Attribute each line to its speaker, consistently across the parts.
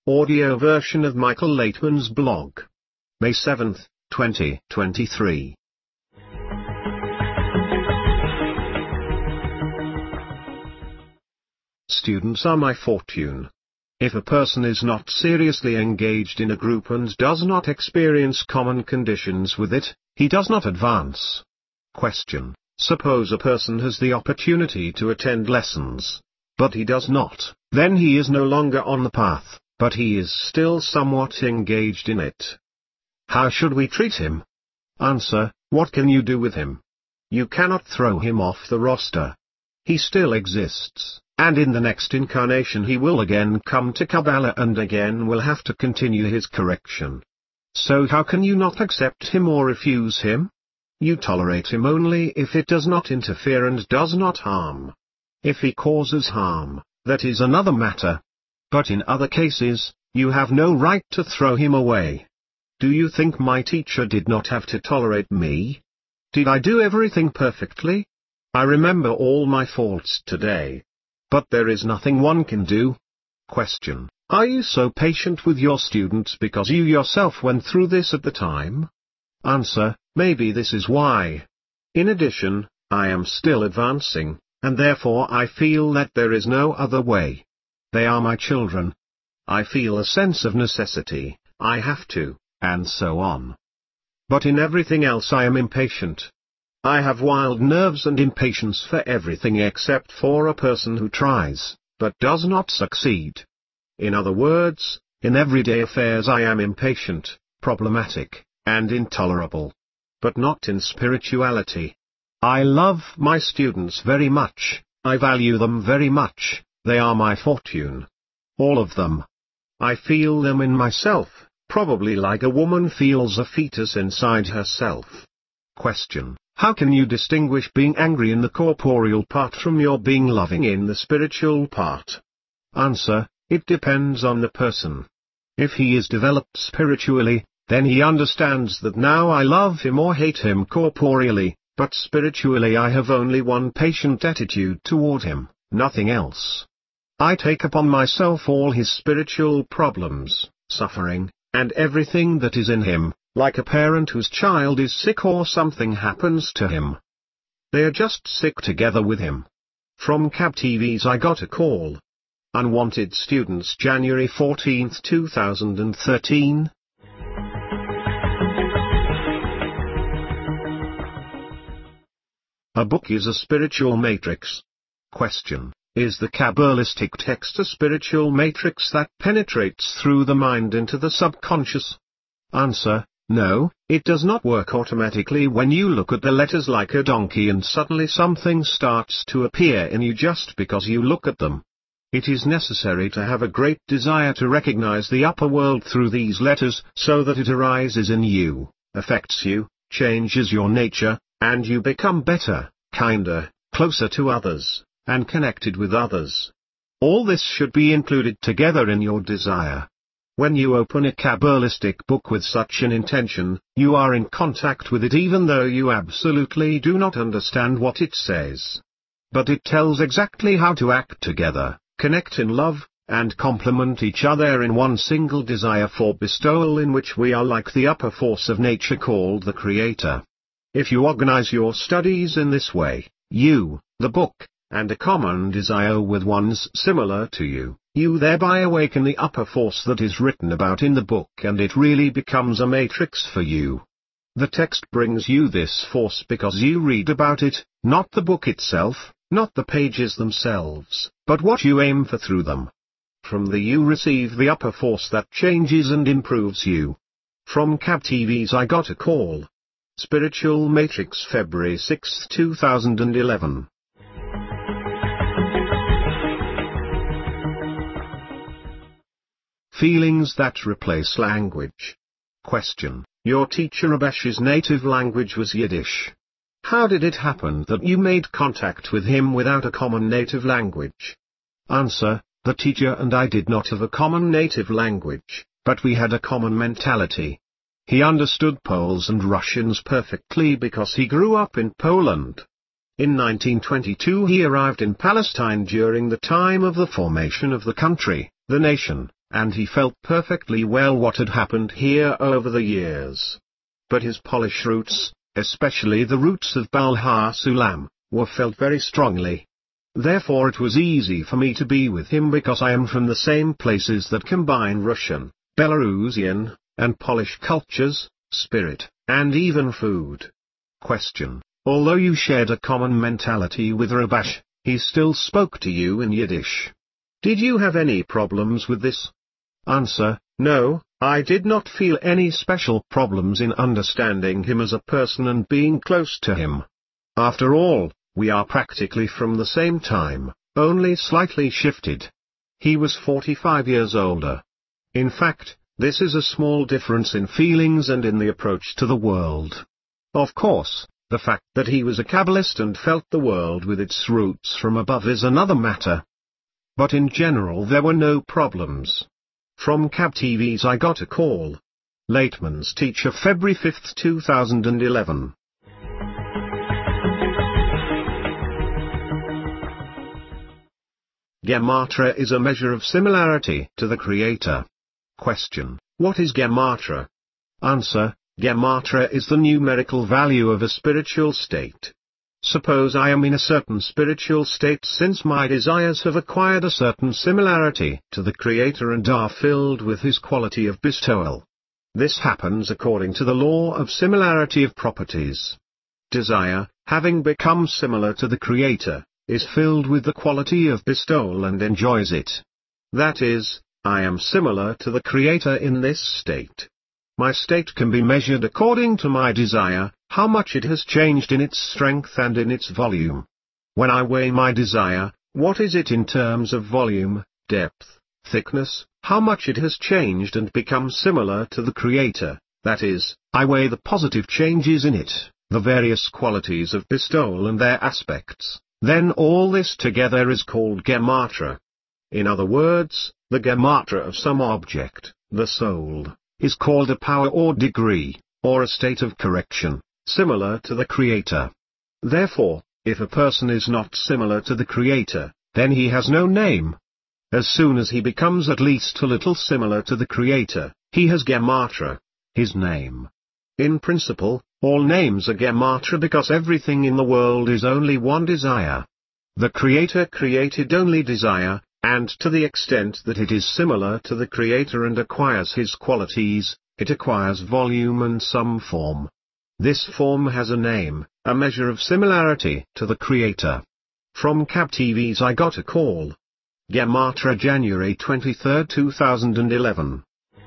Speaker 1: Audio version of Michael Laitman's blog. May 7, 2023. Students are my fortune. If a person is not seriously engaged in a group and does not experience common conditions with it, he does not advance. Question: suppose a person has the opportunity to attend lessons, but he does not, then he is no longer on the path, but he is still somewhat engaged in it. How should we treat him? Answer: what can you do with him? You cannot throw him off the roster. He still exists, and in the next incarnation he will again come to Kabbalah and again will have to continue his correction. So how can you not accept him or refuse him? You tolerate him only if it does not interfere and does not harm. If he causes harm, that is another matter. But in other cases, you have no right to throw him away. Do you think my teacher did not have to tolerate me? Did I do everything perfectly? I remember all my faults today. But there is nothing one can do. Question: are you so patient with your students because you yourself went through this at the time? Answer: maybe this is why. In addition, I am still advancing, and therefore I feel that there is no other way. They are my children. I feel a sense of necessity, I have to, and so on. But in everything else I am impatient. I have wild nerves and impatience for everything except for a person who tries, but does not succeed. In other words, in everyday affairs I am impatient, problematic, and intolerable. But not in spirituality. I love my students very much, I value them very much, they are my fortune. All of them. I feel them in myself, probably like a woman feels a fetus inside herself. Question: how can you distinguish being angry in the corporeal part from your being loving in the spiritual part? Answer: it depends on the person. If he is developed spiritually, then he understands that now I love him or hate him corporeally, but spiritually I have only one patient attitude toward him, nothing else. I take upon myself all his spiritual problems, suffering, and everything that is in him, like a parent whose child is sick or something happens to him. They are just sick together with him. From Cab TV's I got a call. Unwanted students, January 14, 2013. A book is a spiritual matrix. Question: is the Kabbalistic text a spiritual matrix that penetrates through the mind into the subconscious? Answer: no, it does not work automatically when you look at the letters like a donkey and suddenly something starts to appear in you just because you look at them. It is necessary to have a great desire to recognize the upper world through these letters so that it arises in you, affects you, changes your nature, and you become better, kinder, closer to others, and connected with others. All this should be included together in your desire. When you open a Kabbalistic book with such an intention, you are in contact with it even though you absolutely do not understand what it says. But it tells exactly how to act together, connect in love, and complement each other in one single desire for bestowal in which we are like the upper force of nature called the Creator. If you organize your studies in this way, you, the book, and a common desire with ones similar to you, you thereby awaken the upper force that is written about in the book and it really becomes a matrix for you. The text brings you this force because you read about it, not the book itself, not the pages themselves, but what you aim for through them. From the you receive the upper force that changes and improves you. From Cab TV's I Got a Call. Spiritual Matrix, February 6, 2011. Feelings that replace language. Question: your teacher Abesh's native language was Yiddish. How did it happen that you made contact with him without a common native language? Answer: the teacher and I did not have a common native language, but we had a common mentality. He understood Poles and Russians perfectly because he grew up in Poland. In 1922 he arrived in Palestine during the time of the formation of the country, the nation, and he felt perfectly well what had happened here over the years. But his Polish roots, especially the roots of Balha Sulam, were felt very strongly. Therefore it was easy for me to be with him because I am from the same places that combine Russian, Belarusian, and Polish cultures, spirit, and even food. Question: although you shared a common mentality with Rabash, he still spoke to you in Yiddish. Did you have any problems with this? Answer: no, I did not feel any special problems in understanding him as a person and being close to him. After all, we are practically from the same time, only slightly shifted. He was 45 years older. In fact, this is a small difference in feelings and in the approach to the world. Of course, the fact that he was a Kabbalist and felt the world with its roots from above is another matter. But in general there were no problems. From Cab TV's I Got a Call. Lateman's Teacher, February 5, 2011. Gematria is a measure of similarity to the Creator. Question: what is Gematria? Answer: Gematria is the numerical value of a spiritual state. Suppose I am in a certain spiritual state since my desires have acquired a certain similarity to the Creator and are filled with His quality of bestowal. This happens according to the law of similarity of properties. Desire, having become similar to the Creator, is filled with the quality of bestowal and enjoys it. That is, I am similar to the Creator in this state. My state can be measured according to my desire, how much it has changed in its strength and in its volume. When I weigh my desire, what is it in terms of volume, depth, thickness, how much it has changed and become similar to the Creator, that is, I weigh the positive changes in it, the various qualities of bestowal and their aspects, then all this together is called Gematria. In other words, the Gematria of some object, the soul, is called a power or degree, or a state of correction, similar to the Creator. Therefore, if a person is not similar to the Creator, then he has no name. As soon as he becomes at least a little similar to the Creator, he has Gematria, his name. In principle, all names are Gematria because everything in the world is only one desire. The Creator created only desire, and to the extent that it is similar to the Creator and acquires His qualities, it acquires volume and some form. This form has a name, a measure of similarity to the Creator. From Cab TV's I Got a Call. Gematria, January 23, 2011.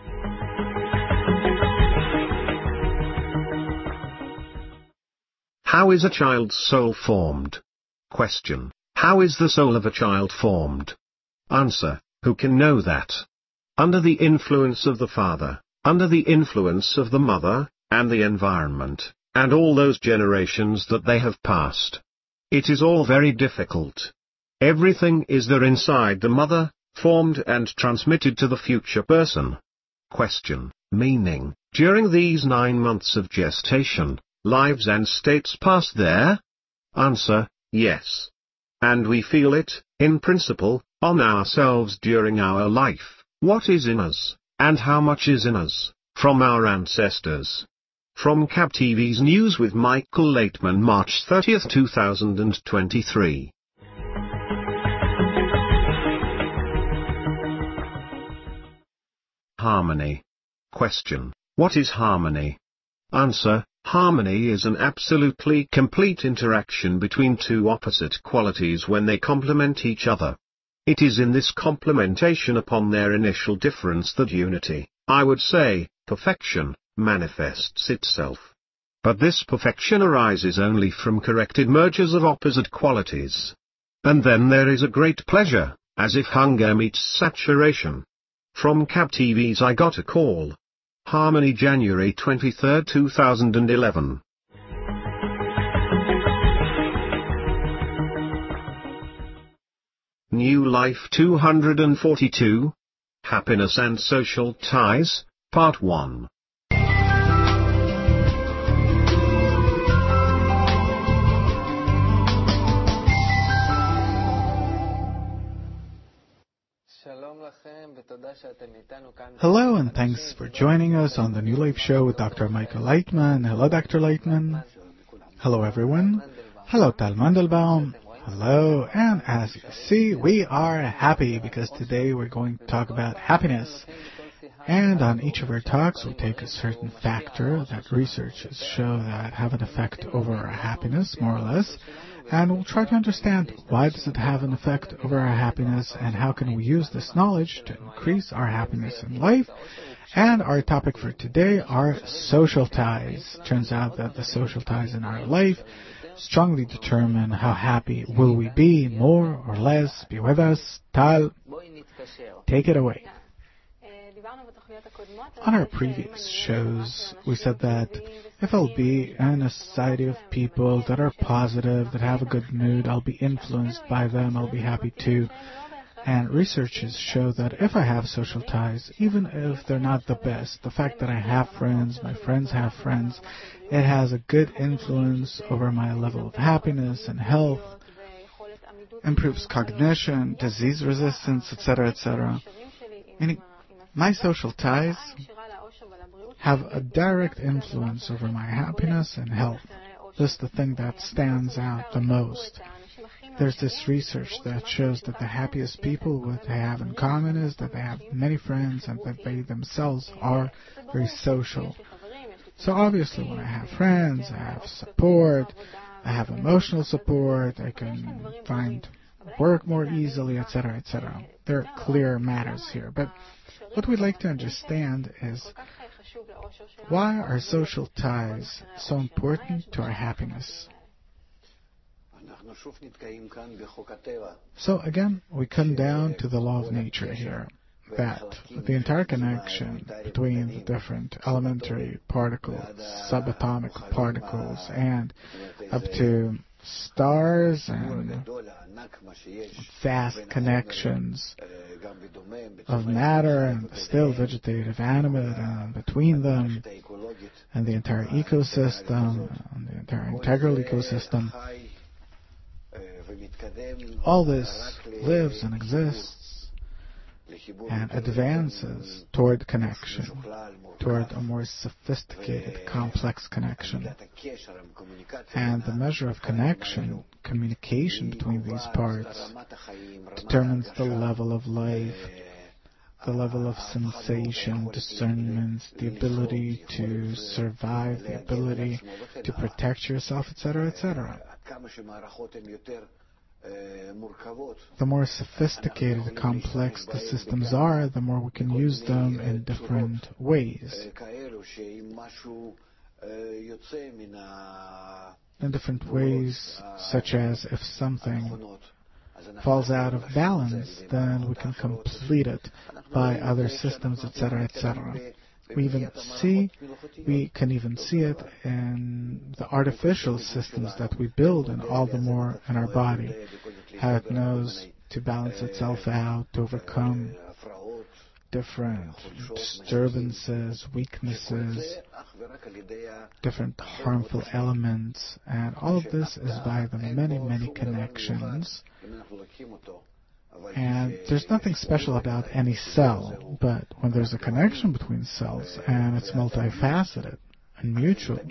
Speaker 1: How is a child's soul formed? Question: how is the soul of a child formed? Answer: who can know that? Under the influence of the father, under the influence of the mother, and the environment, and all those generations that they have passed. It is all very difficult. Everything is there inside the mother, formed and transmitted to the future person. Question: meaning, during these 9 months of gestation, lives and states pass there? Answer: yes. And we feel it, in principle, on ourselves during our life, what is in us, and how much is in us, from our ancestors. From Cab TV's News with Michael Laitman, March 30, 2023. Harmony. Question: what is harmony? Answer: harmony is an absolutely complete interaction between two opposite qualities when they complement each other. It is in this complementation upon their initial difference that unity, I would say, perfection, manifests itself. But this perfection arises only from corrected mergers of opposite qualities. And then there is a great pleasure, as if hunger meets saturation. From Cab TV's I Got a Call. Harmony, January 23, 2011. New Life 242. Happiness and Social Ties, Part 1.
Speaker 2: שלום לכם ותודה שאתם Hello, and thanks for joining us on the New Life Show with Dr. Michael Leitman. Hello, Dr. Leitman. Hello, everyone. Hello, Tal Mandelbaum. Hello, and as you see, we are happy because today we're going to talk about happiness. And on each of our talks, we'll take a certain factor that researchers show that have an effect over our happiness, more or less, and we'll try to understand why does it have an effect over our happiness and how can we use this knowledge to increase our happiness in life. And our topic for today are social ties. Turns out that the social ties in our life strongly determine how happy will we be, more or less. Be with us. Tal, take it away. On our previous shows, we said that if I'll be in a society of people that are positive, that have a good mood, I'll be influenced by them, I'll be happy too. And researchers show that if I have social ties, even if they're not the best, the fact that I have friends, my friends have friends, it has a good influence over my level of happiness and health, improves cognition, disease resistance, etc., etc. Meaning, my social ties have a direct influence over my happiness and health. This is the thing that stands out the most. There's this research that shows that the happiest people, what they have in common is that they have many friends and that they themselves are very social. So obviously when I have friends, I have support, I have emotional support, I can find work more easily, etc., etc. There are clear matters here. But what we'd like to understand is, why are social ties so important to our happiness? So again, we come down to the law of nature here, that the entire connection between the different elementary particles, subatomic particles, and up to stars and vast connections of matter and still vegetative animate and between them and the entire ecosystem and the entire integral ecosystem. All this lives and exists and advances toward connection, toward a more sophisticated, complex connection. And the measure of connection, communication between these parts, determines the level of life, the level of sensation, discernment, the ability to survive, the ability to protect yourself, etc., etc. The more sophisticated, complex the systems are, the more we can use them in different ways. In different ways, such as if something falls out of balance, then we can complete it by other systems, etc., etc. We can even see it in the artificial systems that we build, and all the more in our body, how it knows to balance itself out, to overcome different disturbances, weaknesses, different harmful elements, and all of this is by the many, many connections. And there's nothing special about any cell, but when there's a connection between cells and it's multifaceted and mutual,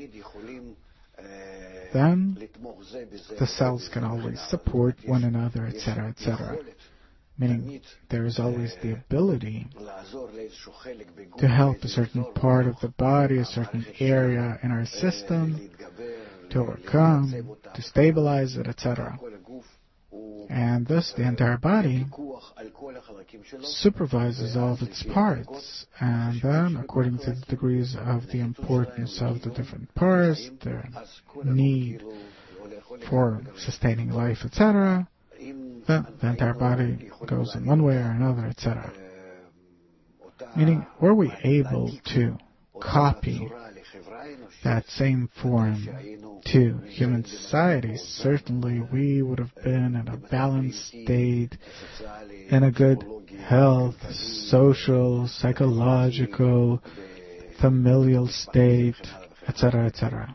Speaker 2: then the cells can always support one another, etc., etc. Meaning there is always the ability to help a certain part of the body, a certain area in our system, to overcome, to stabilize it, etc. And thus the entire body supervises all of its parts, and then according to the degrees of the importance of the different parts, their need for sustaining life, etc., then the entire body goes in one way or another, etc. Meaning, were we able to copy that same form to human society, certainly we would have been in a balanced state, in a good health, social, psychological, familial state, etc., etc.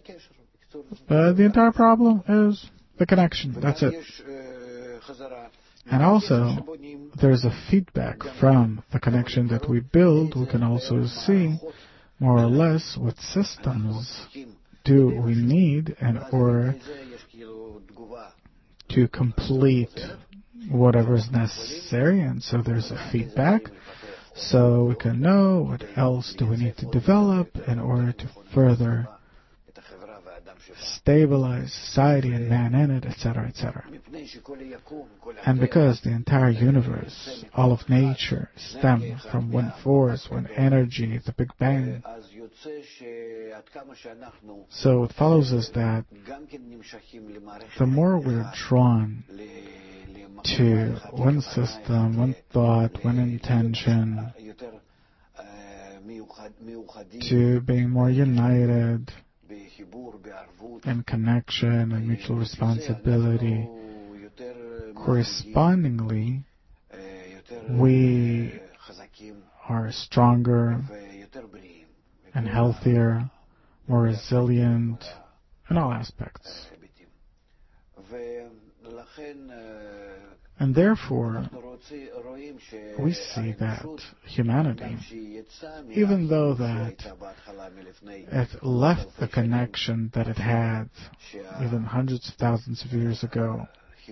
Speaker 2: But the entire problem is the connection. That's it. And also, there's a feedback from the connection that we build. We can also see, more or less, what systems do we need in order to complete whatever is necessary. And so there's a feedback. So we can know what else do we need to develop in order to further stabilize society and man in it, etc., etc. And because the entire universe, all of nature, stem from one force, one energy, the Big Bang, so it follows us that the more we're drawn to one system, one thought, one intention, to being more united in connection and mutual responsibility, correspondingly, we are stronger and healthier, more resilient in all aspects. And therefore, we see that humanity, even though that it left the connection that it had even hundreds of thousands of years ago,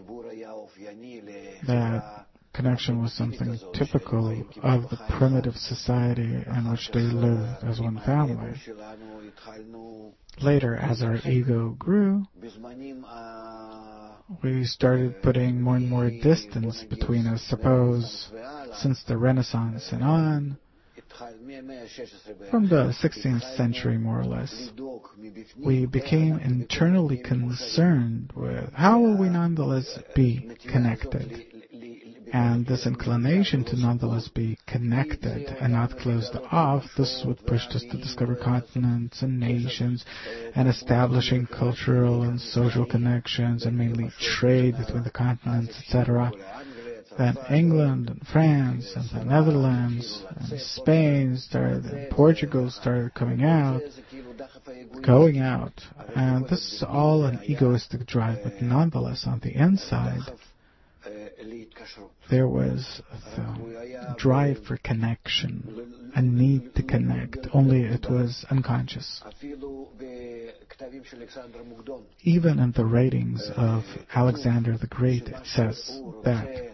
Speaker 2: that connection was something typical of the primitive society in which they lived as one family. Later, as our ego grew, we started putting more and more distance between us. Suppose, since the Renaissance and on, from the 16th century more or less, we became internally concerned with how will we nonetheless be connected. And this inclination to nonetheless be connected and not closed off, this is what pushed us to discover continents and nations and establishing cultural and social connections and mainly trade between the continents, etc. Then England and France and the Netherlands and Spain started, and Portugal started going out. And this is all an egoistic drive, but nonetheless on the inside, there was the drive for connection, a need to connect, only it was unconscious. Even in the writings of Alexander the Great, it says that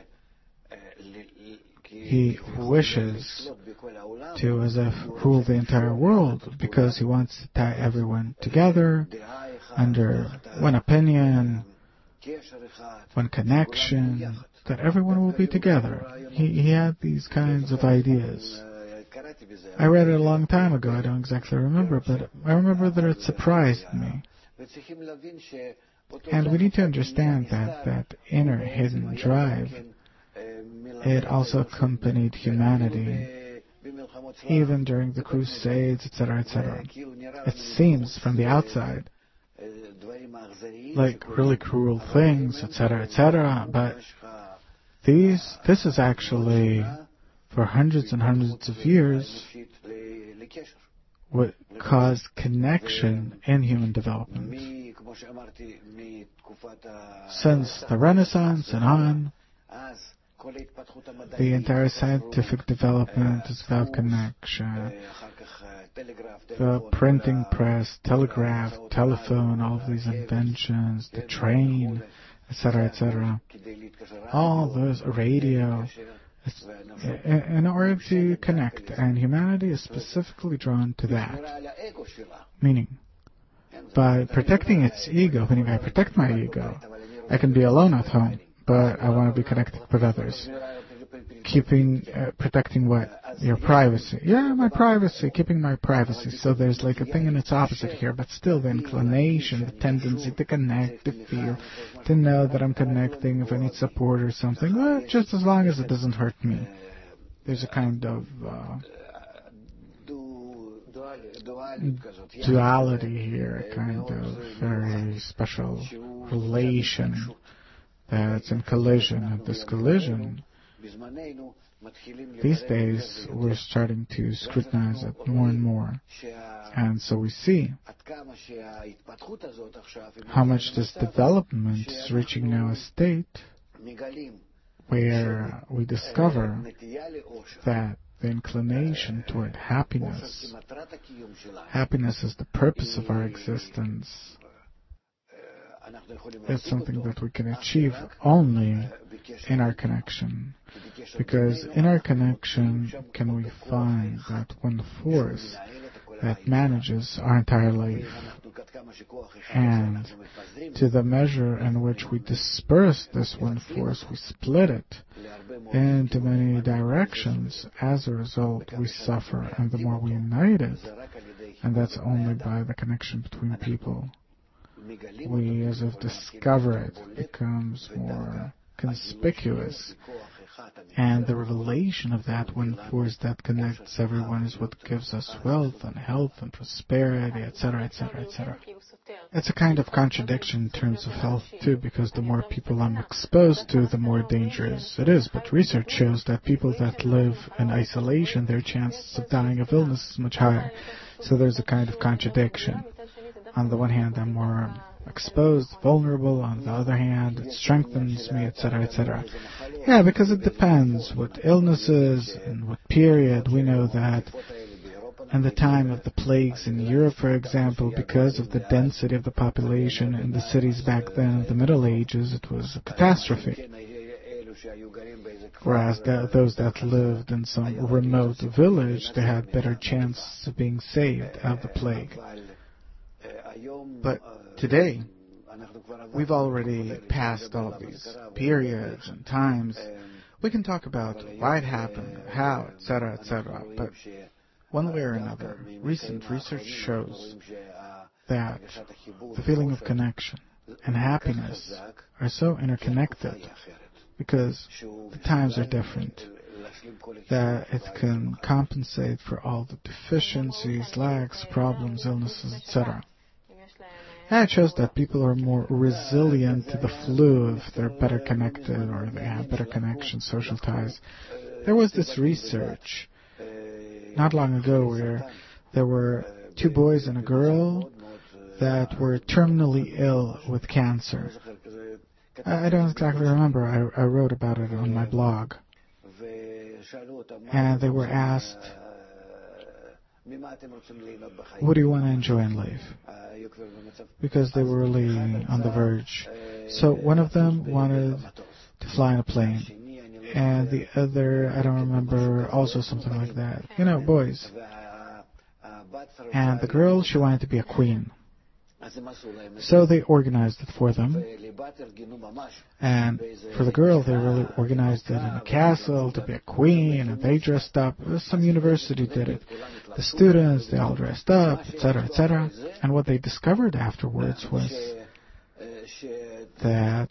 Speaker 2: he wishes to, as if, rule the entire world because he wants to tie everyone together under one opinion, one connection, that everyone will be together. He had these kinds of ideas. I read it a long time ago, I don't exactly remember, but I remember that it surprised me. And we need to understand that inner hidden drive, it also accompanied humanity, even during the Crusades, etc., etc. It seems from the outside like really cruel things, etc., etc., but this is actually, for hundreds and hundreds of years, what caused connection in human development. Since the Renaissance and on, the entire scientific development is about connection. The printing press, telegraph, telephone, all of these inventions, the train, etc., etc. All those, radio, in order to connect. And humanity is specifically drawn to that. Meaning, by protecting its ego, meaning I protect my ego, I can be alone at home, but I want to be connected with others. Protecting what? Your privacy. Yeah, my privacy, keeping my privacy. So there's like a thing in its opposite here, but still the inclination, the tendency to connect, to feel, to know that I'm connecting if I need support or something, well, just as long as it doesn't hurt me. There's a kind of duality here, a kind of very special relation that's in collision. And this collision, these days, we're starting to scrutinize it more and more. And so we see how much this development is reaching now a state where we discover that the inclination toward happiness is the purpose of our existence. It's something that we can achieve only in our connection. Because in our connection can we find that one force that manages our entire life. And to the measure in which we disperse this one force, we split it into many directions. As a result, we suffer. And the more we unite it, and that's only by the connection between people, we as if discover it, becomes more conspicuous. And the revelation of that one force that connects everyone is what gives us wealth and health and prosperity, etc., etc., etc. It's a kind of contradiction in terms of health too, because the more people I'm exposed to, the more dangerous it is. But research shows that people that live in isolation, their chances of dying of illness is much higher. So there's a kind of contradiction. On the one hand, I'm more exposed, vulnerable. On the other hand, it strengthens me, etc., etc. Yeah, because it depends what illnesses and what period. We know that in the time of the plagues in Europe, for example, because of the density of the population in the cities back then in the Middle Ages, it was a catastrophe. Whereas those that lived in some remote village, they had better chances of being saved out of the plague. But today, we've already passed all of these periods and times. We can talk about why it happened, how, etc., etc. But one way or another, recent research shows that the feeling of connection and happiness are so interconnected because the times are different, that it can compensate for all the deficiencies, lacks, problems, illnesses, etc. And it shows that people are more resilient to the flu if they're better connected or they have better connections, social ties. There was this research not long ago where there were 2 boys and a girl that were terminally ill with cancer. I don't exactly remember. I wrote about it on my blog. And they were asked, what do you want to enjoy in life? Because they were really on the verge. So one of them wanted to fly in a plane. And the other, I don't remember, also something like that. You know, boys. And the girl, she wanted to be a queen. So they organized it for them. And for the girl, they really organized it in a castle to be a queen, and they dressed up. Some university did it. The students, they all dressed up, etc., etc. And what they discovered afterwards was that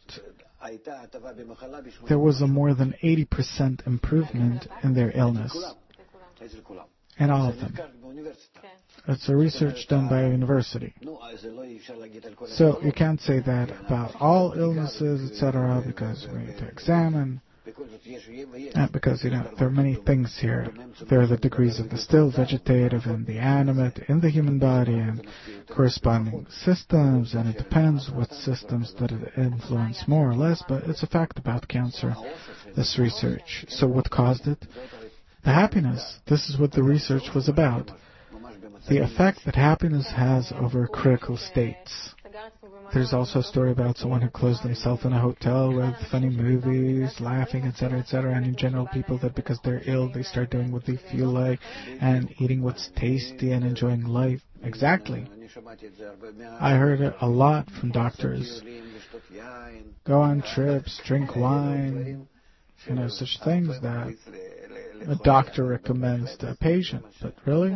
Speaker 2: there was a more than 80% improvement in their illness. In all of them. It's a research done by a university. So you can't say that about all illnesses, etc., because we need to examine. Because, there are many things here. There are the degrees of the still, vegetative, and the animate in the human body, and corresponding systems, and it depends what systems that it influence more or less, but it's a fact about cancer, this research. So what caused it? The happiness. This is what the research was about. The effect that happiness has over critical states. There's also a story about someone who closed himself in a hotel with funny movies, laughing, etc., etc. And in general, people that because they're ill, they start doing what they feel like and eating what's tasty and enjoying life. Exactly. I heard it a lot from doctors. Go on trips, drink wine, such things that a doctor recommends to a patient. But really?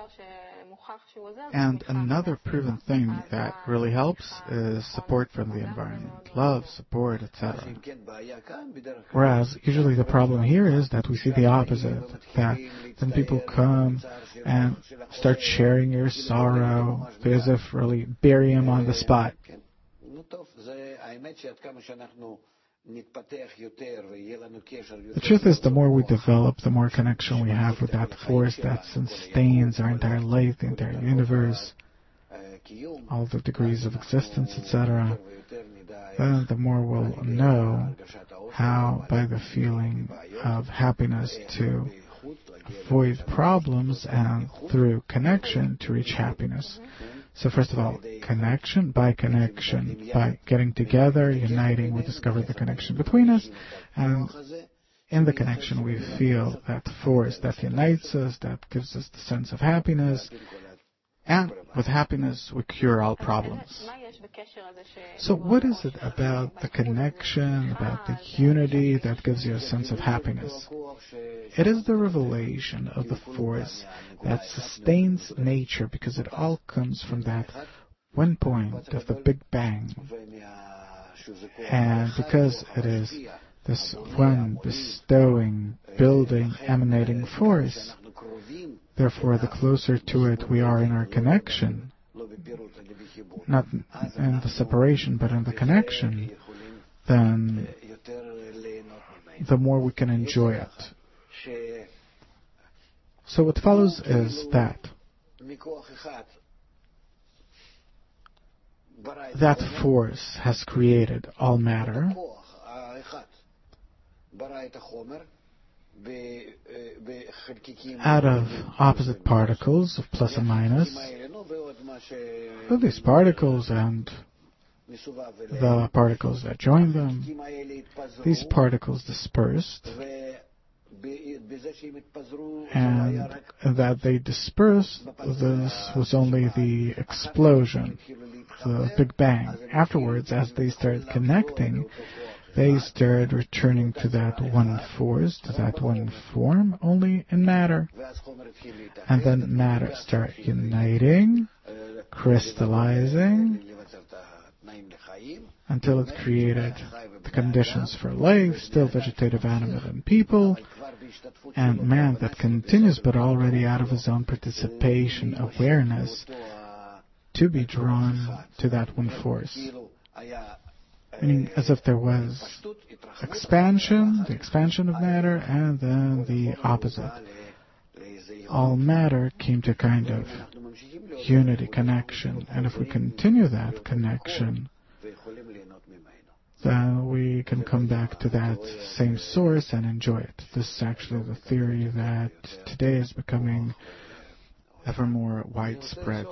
Speaker 2: And another proven thing that really helps is support from the environment. Love, support, etc. Whereas usually the problem here is that we see the opposite. That then people come and start sharing your sorrow, as if really bury him on the spot. The truth is, the more we develop, the more connection we have with that force that sustains our entire life, the entire universe, all the degrees of existence, etc. Then the more we'll know how by the feeling of happiness to avoid problems and through connection to reach happiness. So first of all, connection, by getting together, uniting, we discover the connection between us, and in the connection we feel that force that unites us, that gives us the sense of happiness, and with happiness we cure all problems. So what is it about the connection, about the unity that gives you a sense of happiness? It is the revelation of the force that sustains nature, because it all comes from that one point of the Big Bang. And because it is this one bestowing, building, emanating force, therefore the closer to it we are in our connection, not in the separation but in the connection, then the more we can enjoy it. So what follows is that force has created all matter out of opposite particles of plus and minus. Well, these particles and the particles that join them, these particles dispersed, and that they dispersed, this was only the explosion, the Big Bang. Afterwards, as they started connecting, they started returning to that one force, to that one form, only in matter. And then matter started uniting, crystallizing, until it created the conditions for life, still vegetative, animate, and people, and man that continues, but already out of his own participation, awareness, to be drawn to that one force. Meaning as if there was expansion, the expansion of matter, and then the opposite. All matter came to kind of unity, connection, and if we continue that connection, then we can come back to that same source and enjoy it. This is actually the theory that today is becoming ever more widespread.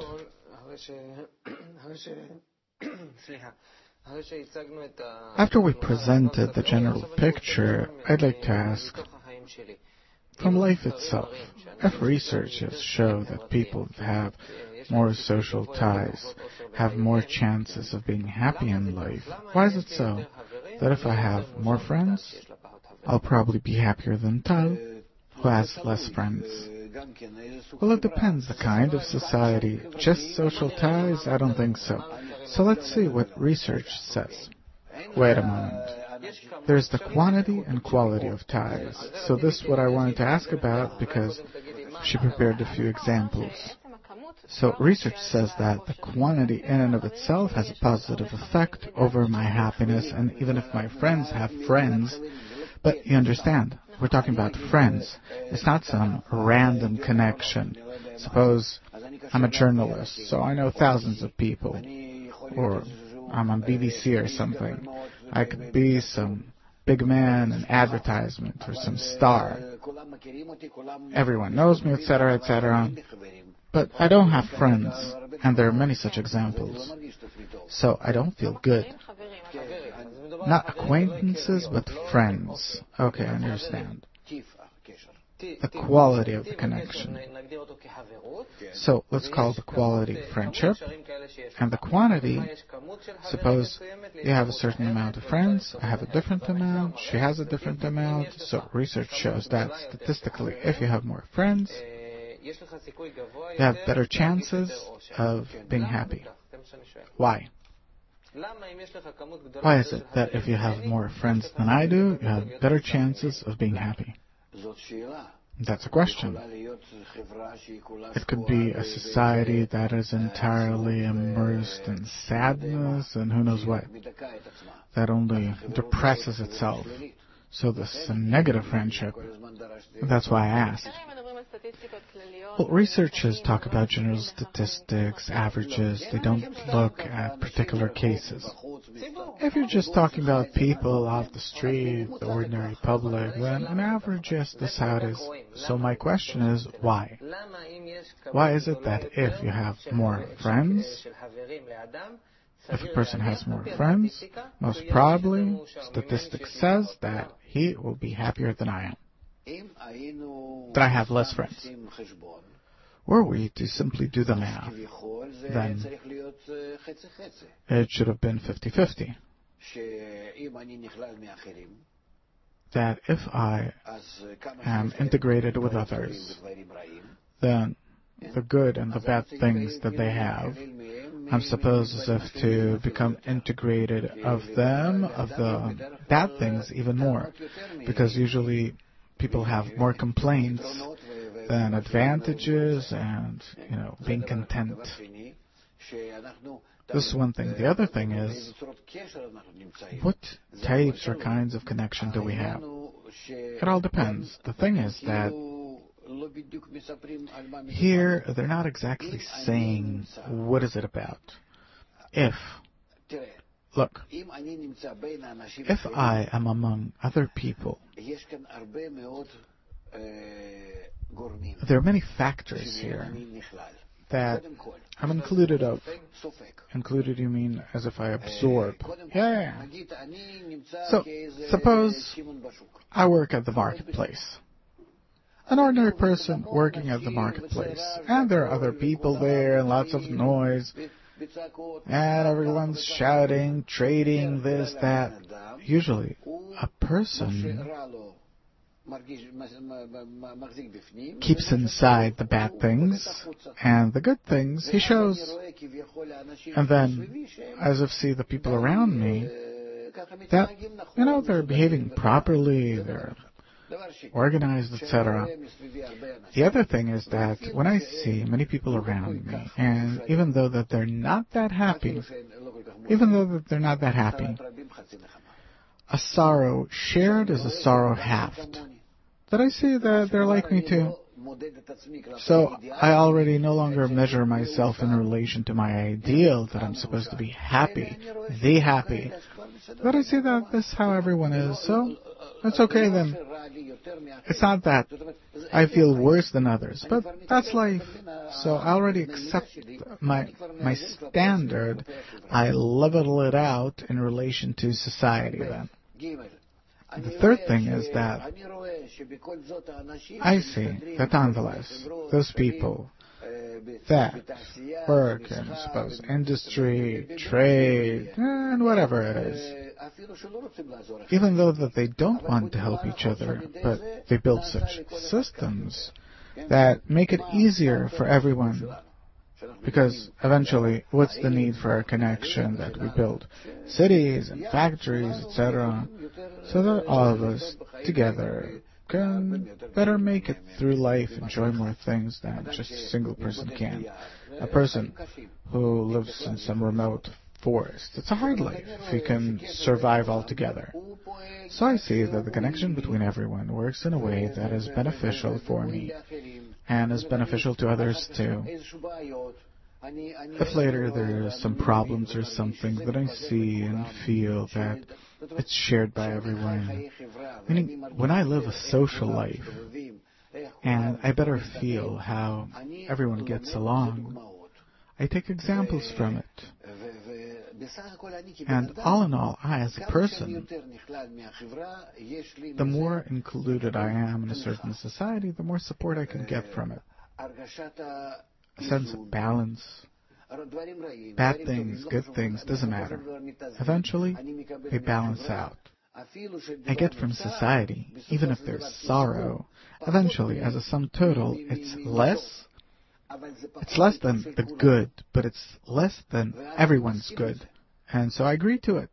Speaker 2: After we presented the general picture, I'd like to ask, from life itself, if researchers show that people have more social ties, have more chances of being happy in life, why is it so that if I have more friends, I'll probably be happier than Tal, who has less friends? Well, it depends the kind of society. Just social ties? I don't think so. So let's see what research says. Wait a moment. There's the quantity and quality of ties. So this is what I wanted to ask about, because she prepared a few examples. So research says that the quantity in and of itself has a positive effect over my happiness, and even if my friends have friends, but you understand, we're talking about friends. It's not some random connection. Suppose I'm a journalist, so I know thousands of people, or I'm on BBC or something. I could be some big man in advertisement or some star. Everyone knows me, etc., etc. But I don't have friends, and there are many such examples. So I don't feel good. Not acquaintances, but friends. Okay, I understand. The quality of the connection. So let's call the quality friendship, and the quantity, suppose you have a certain amount of friends, I have a different amount, she has a different amount, so research shows that statistically if you have more friends, you have better chances of being happy. Why? Why is it that if you have more friends than I do, you have better chances of being happy? That's a question. It could be a society that is entirely immersed in sadness and who knows what, that only depresses itself. So this is a negative friendship. That's why I asked. Well, researchers talk about general statistics, averages. They don't look at particular cases. If you're just talking about people off the street, the ordinary public, then an average, yes, this is how it is. So my question is, why? Why is it that if you have more friends, if a person has more friends, most probably, statistics says that he will be happier than I am. That I have less friends. Were we to simply do the math, then it should have been 50-50. That if I am integrated with others, then the good and the bad things that they have, I'm supposed as if to become integrated of them, of the bad things even more. Because usually people have more complaints than advantages and, being content. This is one thing. The other thing is, what types or kinds of connection do we have? It all depends. The thing is that here, they're not exactly saying what is it about. Look, if I am among other people, there are many factors here that I'm included of. Included, you mean as if I absorb. Yeah. So, suppose I work at the marketplace. An ordinary person working at the marketplace. And there are other people there and lots of noise. And everyone's shouting, trading, this, that. Usually, a person keeps inside the bad things, and the good things he shows. And then, as if see the people around me, that, they're behaving properly, they're organized, etc. The other thing is that when I see many people around me, and even though that they're not that happy, a sorrow shared is a sorrow halved. That I see that they're like me too. So I already no longer measure myself in relation to my ideal that I'm supposed to be happy, the happy. But I see that this is how everyone is, so it's okay then. It's not that I feel worse than others, but that's life. So I already accept my standard. I level it out in relation to society then. The third thing is that I see that nonetheless, those people that work in, suppose, industry, trade, and whatever it is, even though that they don't want to help each other, but they build such systems that make it easier for everyone. Because eventually, what's the need for a connection that we build? Cities and factories, etc. So that all of us together can better make it through life, enjoy more things than just a single person can. A person who lives in some remote forest, it's a hard life if you can survive all together. So I see that the connection between everyone works in a way that is beneficial for me and is beneficial to others too. If later there are some problems or something that I see and feel that it's shared by everyone, meaning when I live a social life, and I better feel how everyone gets along, I take examples from it. And all in all, I as a person, the more included I am in a certain society, the more support I can get from it. A sense of balance. Bad things, good things, doesn't matter. Eventually, they balance out. I get from society, even if there's sorrow, eventually, as a sum total, it's less than the good, but it's less than everyone's good. And so I agree to it.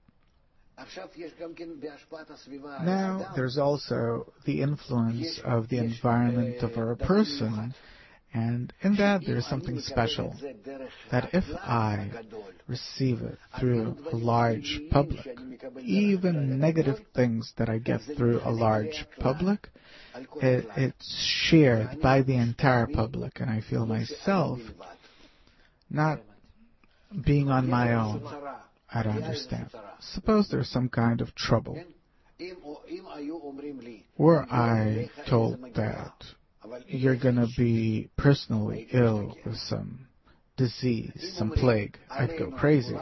Speaker 2: Now, there's also the influence of the environment of a person. And in that, there is something special, that if I receive it through a large public, even negative things that I get through a large public, it's shared by the entire public, and I feel myself not being on my own. I don't understand. Suppose there's some kind of trouble, were I told that you're going to be personally ill with some disease, some plague, I'd go crazy.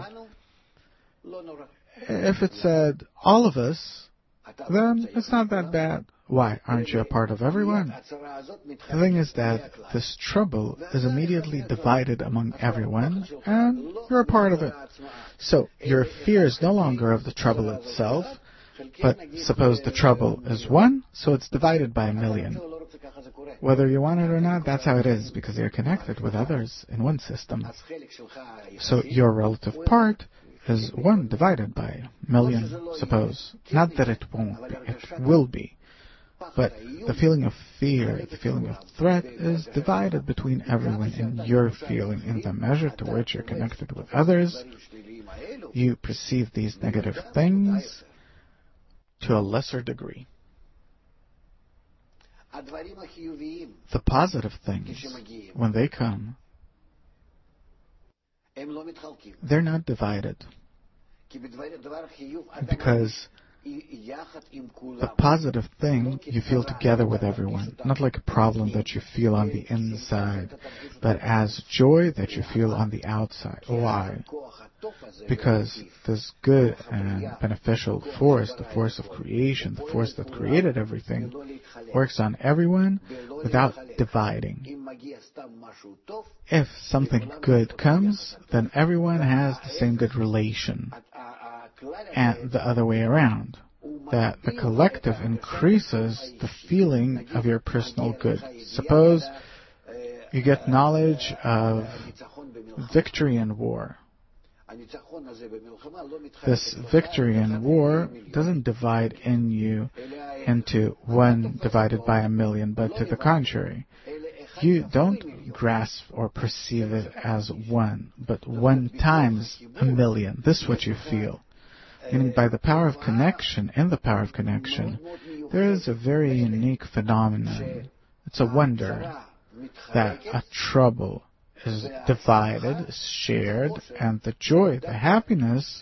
Speaker 2: If it said all of us, then it's not that bad. Why? Aren't you a part of everyone? The thing is that this trouble is immediately divided among everyone, and you're a part of it. So your fear is no longer of the trouble itself, but suppose the trouble is one, so it's divided by 1,000,000. Whether you want it or not, that's how it is, because you're connected with others in one system. So your relative part is 1 divided by 1,000,000, suppose. Not that it won't be, it will be. But the feeling of fear, the feeling of threat is divided between everyone, and your feeling in the measure to which you're connected with others, you perceive these negative things to a lesser degree. The positive things, when they come, they're not divided, because the positive thing you feel together with everyone, not like a problem that you feel on the inside, but as joy that you feel on the outside. Why? Because this good and beneficial force, the force of creation, the force that created everything, works on everyone without dividing. If something good comes, then everyone has the same good relation. And the other way around, that the collective increases the feeling of your personal good. Suppose you get knowledge of victory in war. This victory in war doesn't divide in you into 1 divided by 1,000,000, but to the contrary. You don't grasp or perceive it as 1, but 1 times 1,000,000. This is what you feel. Meaning by the power of connection, in the power of connection, there is a very unique phenomenon. It's a wonder that a trouble is divided, is shared, and the joy, the happiness,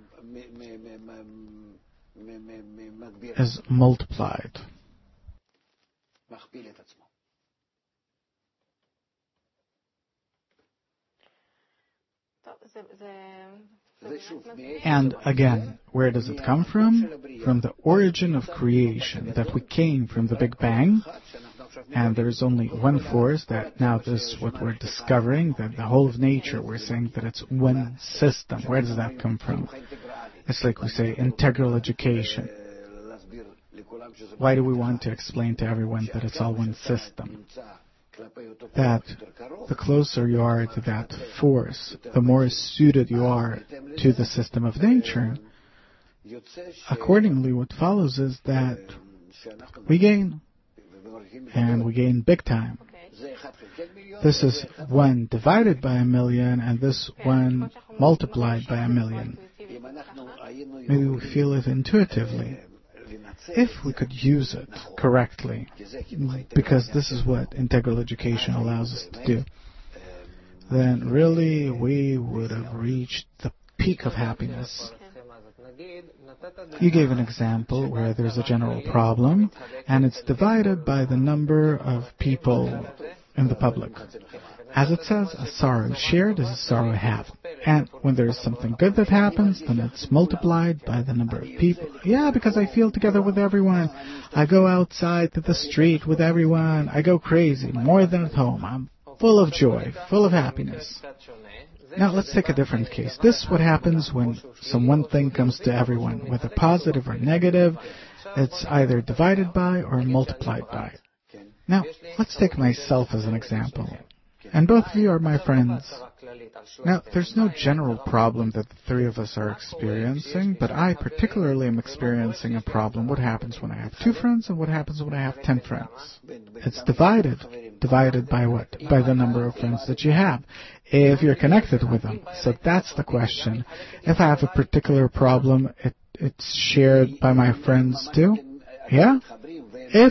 Speaker 2: is multiplied. And again, where does it come from? From the origin of creation, that we came from the Big Bang, and there is only one force, that now this is what we're discovering, that the whole of nature, we're saying that it's one system. Where does that come from? It's like we say, integral education. Why do we want to explain to everyone that it's all one system? That the closer you are to that force, the more suited you are to the system of nature. Accordingly, what follows is that we gain, and we gain big time. This is 1 divided by 1,000,000, and this 1 multiplied by 1,000,000. Maybe we feel it intuitively. If we could use it correctly, because this is what integral education allows us to do, then really we would have reached the peak of happiness. You gave an example where there's a general problem, and it's divided by the number of people in the public. As it says, a sorrow shared is a sorrow halved. And when there is something good that happens, then it's multiplied by the number of people. Yeah, because I feel together with everyone. I go outside to the street with everyone. I go crazy, more than at home. I'm full of joy, full of happiness. Now let's take a different case. This is what happens when some one thing comes to everyone, whether positive or negative. It's either divided by or multiplied by. Now, let's take myself as an example. And both of you are my friends. Now, there's no general problem that the 3 of us are experiencing, but I particularly am experiencing a problem. What happens when I have 2 friends, and what happens when I have 10 friends? It's divided. Divided by what? By the number of friends that you have, if you're connected with them. So that's the question. If I have a particular problem, it's shared by my friends too? Yeah? If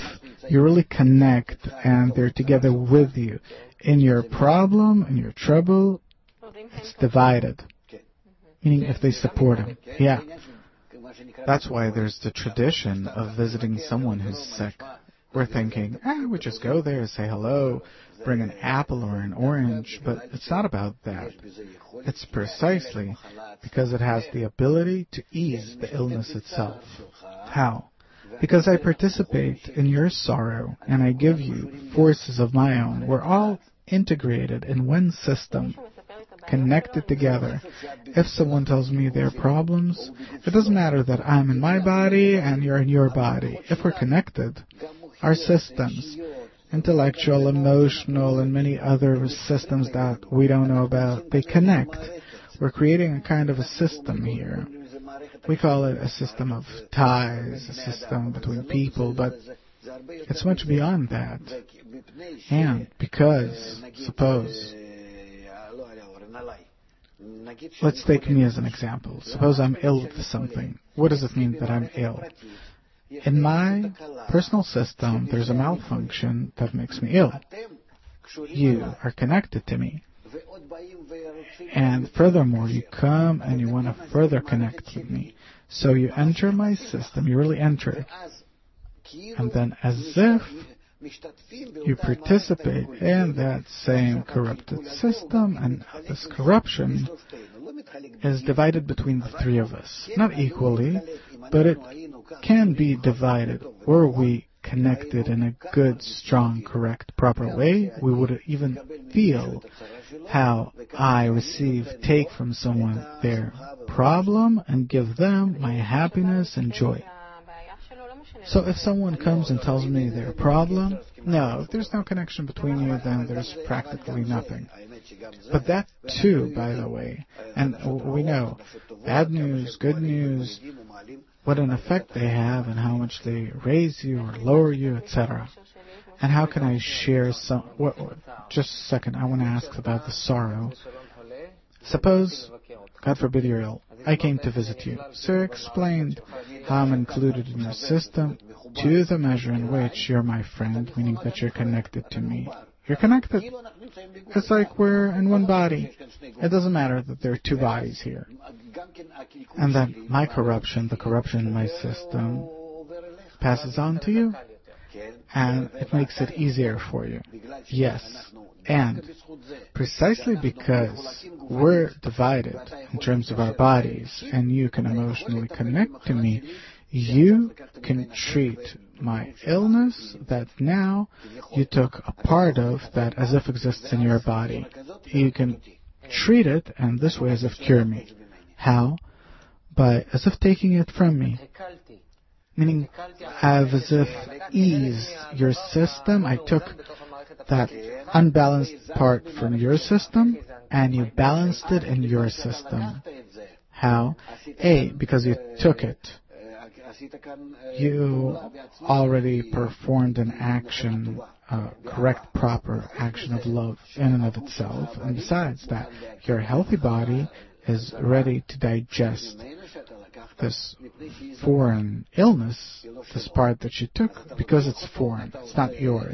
Speaker 2: You really connect, and they're together with you. In your problem, in your trouble, it's divided. Meaning if they support him. Yeah. That's why there's the tradition of visiting someone who's sick. We're thinking, we just go there, say hello, bring an apple or an orange, but it's not about that. It's precisely because it has the ability to ease the illness itself. How? Because I participate in your sorrow and I give you forces of my own. We're all integrated in one system, connected together. If someone tells me their problems, it doesn't matter that I'm in my body and you're in your body. If we're connected, our systems, intellectual, emotional, and many other systems that we don't know about, they connect. We're creating a kind of a system here. We call it a system of ties, a system between people, but it's much beyond that. And because, suppose, let's take me as an example. Suppose I'm ill with something. What does it mean that I'm ill? In my personal system, there's a malfunction that makes me ill. You are connected to me. And furthermore, you come and you want to further connect with me. So you enter my system, you really enter. And then as if you participate in that same corrupted system, and this corruption is divided between the three of us. Not equally, but it can be divided. Were we connected in a good, strong, correct, proper way, we would even feel how I take from someone their problem and give them my happiness and joy. So if someone comes and tells me their problem, no, if there's no connection between you, then there's practically nothing. But that too, by the way, and we know, bad news, good news, what an effect they have and how much they raise you or lower you, etc. And how can I share some... just a second, I want to ask about the sorrow. Suppose, God forbid you're ill, I came to visit you. Sir explained how I'm included in your system to the measure in which you're my friend, meaning that you're connected to me. You're connected. It's like we're in one body. It doesn't matter that there are two bodies here. And then my corruption, the corruption in my system, passes on to you. And it makes it easier for you. Yes. And precisely because we're divided in terms of our bodies, and you can emotionally connect to me, you can treat my illness that now you took a part of that as if exists in your body. You can treat it, and this way as if cure me. How? By as if taking it from me. Meaning, as if ease your system. I took that unbalanced part from your system, and you balanced it in your system. How? Because you took it. You already performed an action, correct, proper action of love in and of itself. And besides that, your healthy body is ready to digest this foreign illness, this part that you took, because it's foreign, it's not yours.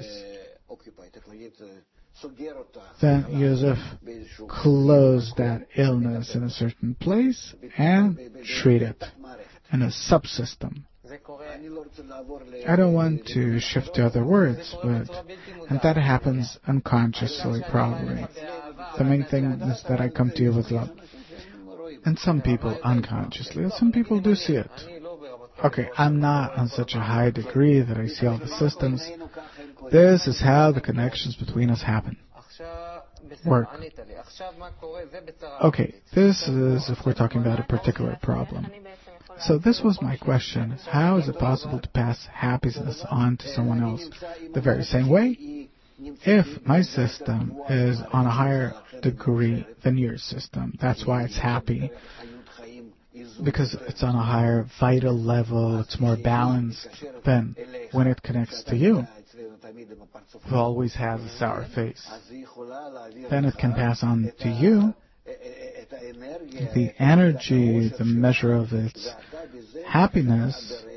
Speaker 2: Then you as if close that illness in a certain place and treat it in a subsystem. I don't want to shift to other words, and that happens unconsciously probably. The main thing is that I come to you with love. And some people unconsciously, and some people do see it. Okay, I'm not on such a high degree that I see all the systems. This is how the connections between us happen. Work. Okay, this is if we're talking about a particular problem. So this was my question. How is it possible to pass happiness on to someone else? The very same way? If my system is on a higher degree than your system, that's why it's happy. Because it's on a higher vital level, it's more balanced, then when it connects to you, it always has a sour face. Then it can pass on to you the energy, the measure of its happiness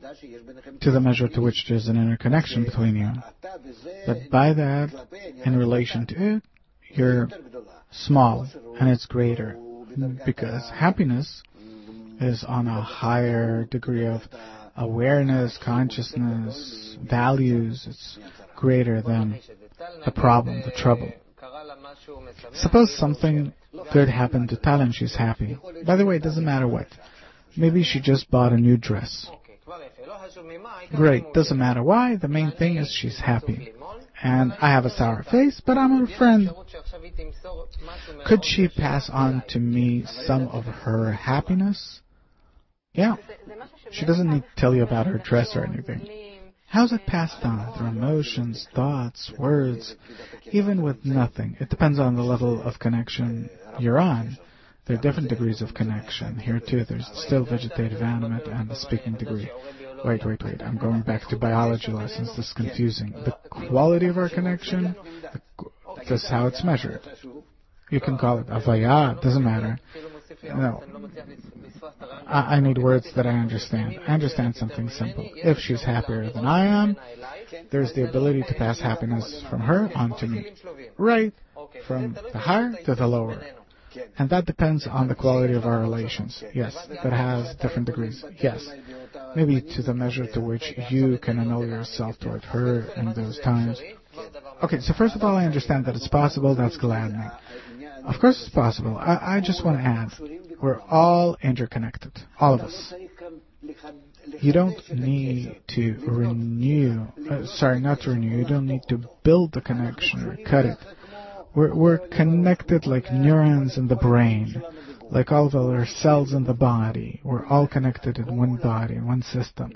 Speaker 2: to the measure to which there's an interconnection between you. But by that, in relation to it, you're small and it's greater, because happiness is on a higher degree of awareness, consciousness, values. It's greater than the problem, the trouble. Suppose something good happened to Tal and she's happy. By the way, it doesn't matter what. Maybe she just bought a new dress. Great, doesn't matter why. The main thing is she's happy. And I have a sour face, but I'm her friend. Could she pass on to me some of her happiness? Yeah. She doesn't need to tell you about her dress or anything. How's it passed on? Through emotions, thoughts, words, even with nothing. It depends on the level of connection you're on. There are different degrees of connection. Here too, there's still vegetative, animate, and the speaking degree. Wait. I'm going back to biology lessons. This is confusing. The quality of our connection, this is how it's measured. You can call it avaya, it doesn't matter. No. I need words that I understand. I understand something simple. If she's happier than I am, there's the ability to pass happiness from her on to me. Right? From the higher to the lower. And that depends on the quality of our relations. Yes, that has different degrees. Yes. Maybe to the measure to which you can annul yourself toward her in those times. Okay, so first of all, I understand that it's possible. That's gladdening. Of course it's possible. I just want to add, we're all interconnected. All of us. You don't need to renew. You don't need to build the connection or cut it. We're connected like neurons in the brain, like all of our cells in the body. We're all connected in one body, in one system.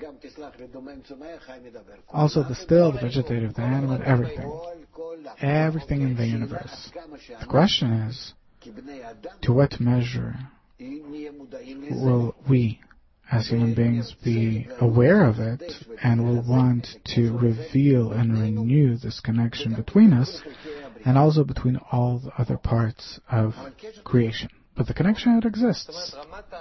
Speaker 2: Also the still, the vegetative, the animate, everything. Everything in the universe. The question is, to what measure will we, as human beings, be aware of it and will want to reveal and renew this connection between us and also between all the other parts of creation? But the connection, it exists.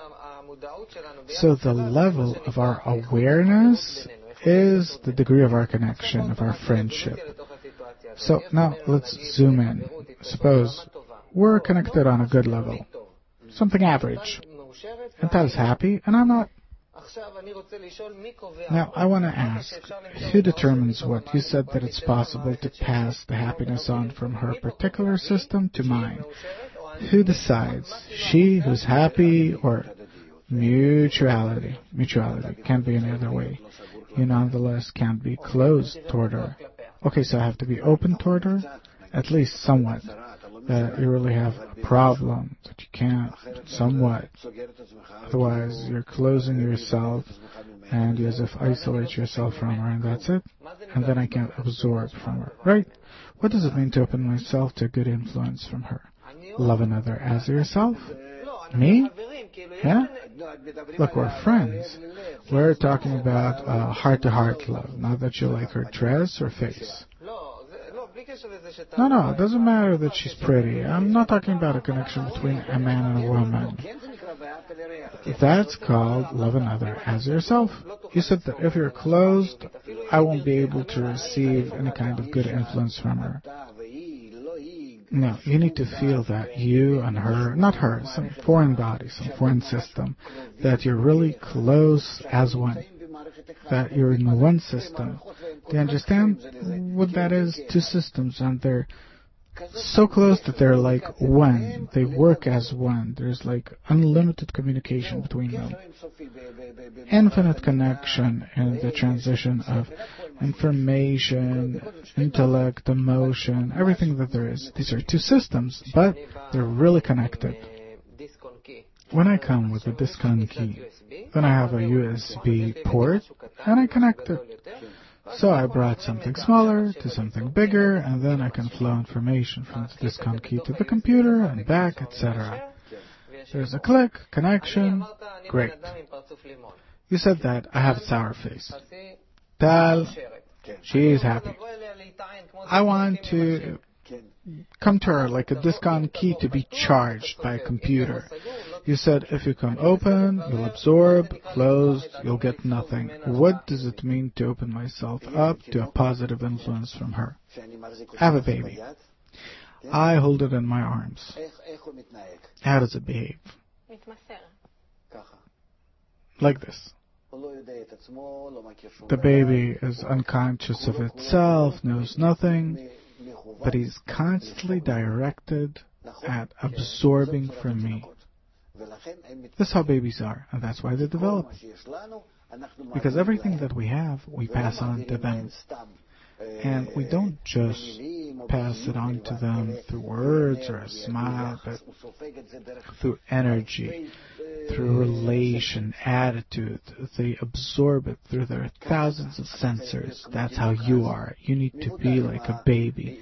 Speaker 2: So the level of our awareness is the degree of our connection, of our friendship. So now let's zoom in. Suppose we're connected on a good level, something average, and Tal is happy, and I'm not. Now I want to ask, who determines what? You said that it's possible to pass the happiness on from her particular system to mine. Who decides? She who's happy, or mutuality? Mutuality can't be any other way. You nonetheless can't be closed toward her. Okay, so I have to be open toward her, at least somewhat. That you really have a problem, that you can't, somewhat. Otherwise, you're closing yourself, and you as if isolate yourself from her, and that's it. And then I can't absorb from her, right? What does it mean to open myself to good influence from her? Love another as yourself? Me? Yeah? Look, we're friends. We're talking about heart-to-heart love, not that you like her dress or face. No, it doesn't matter that she's pretty. I'm not talking about a connection between a man and a woman. That's called love another as yourself. You said that if you're closed, I won't be able to receive any kind of good influence from her. No, you need to feel that you and her, not her, some foreign body, some foreign system, that you're really close as one, that you're in one system. Do you understand what that is? Two systems, and they're so close that they're like one. They work as one. There's like unlimited communication between them. Infinite connection in the transition of information, intellect, emotion, everything that there is. These are two systems, but they're really connected. When I come with a discon key, then I have a USB port, and I connect it. So I brought something smaller to something bigger, and then I can flow information from the discon key to the computer and back, etc. There's a click, connection, great. You said that I have a sour face. Tal, she is happy. I want to come to her like a discon key to be charged by a computer. You said if you come open, you'll absorb, closed, you'll get nothing. What does it mean to open myself up to a positive influence from her? I have a baby. I hold it in my arms. How does it behave? Like this. The baby is unconscious of itself, knows nothing, but he's constantly directed at absorbing from me. That's how babies are, and that's why they develop. Because everything that we have, we pass on to them. And we don't just pass it on to them through words or a smile, but through energy, through relation, attitude. They absorb it through their thousands of sensors. That's how you are. You need to be like a baby,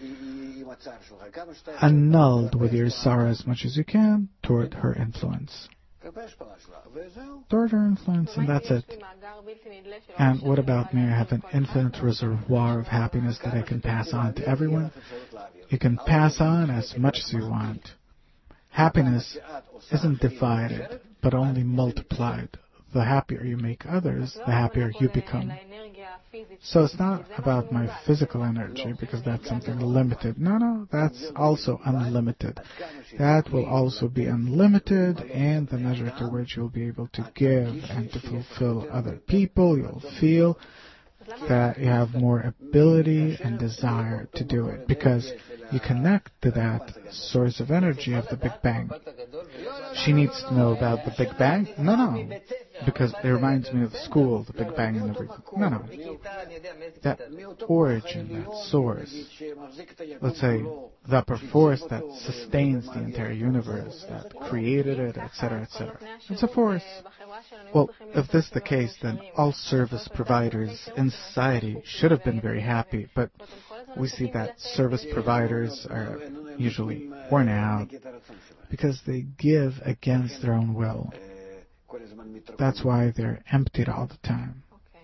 Speaker 2: annulled with your sorrow as much as you can toward her influence. Toward her influence, and that's it. And what about me? I have an infinite reservoir of happiness that I can pass on to everyone. You can pass on as much as you want. Happiness isn't divided, but only multiplied. The happier you make others, the happier you become. So it's not about my physical energy, because that's something limited. No, that's also unlimited. That will also be unlimited, and the measure to which you'll be able to give and to fulfill other people. You'll feel that you have more ability and desire to do it, because you connect to that source of energy of the Big Bang. She needs to know about the Big Bang? No, because it reminds me of school, the Big Bang and everything. No. That origin, that source, let's say the upper force that sustains the entire universe, that created it, etc., etc. It's a force. Well, if this is the case, then all service providers in society should have been very happy, but we see that service providers are usually worn out because they give against their own will. That's why they're emptied all the time.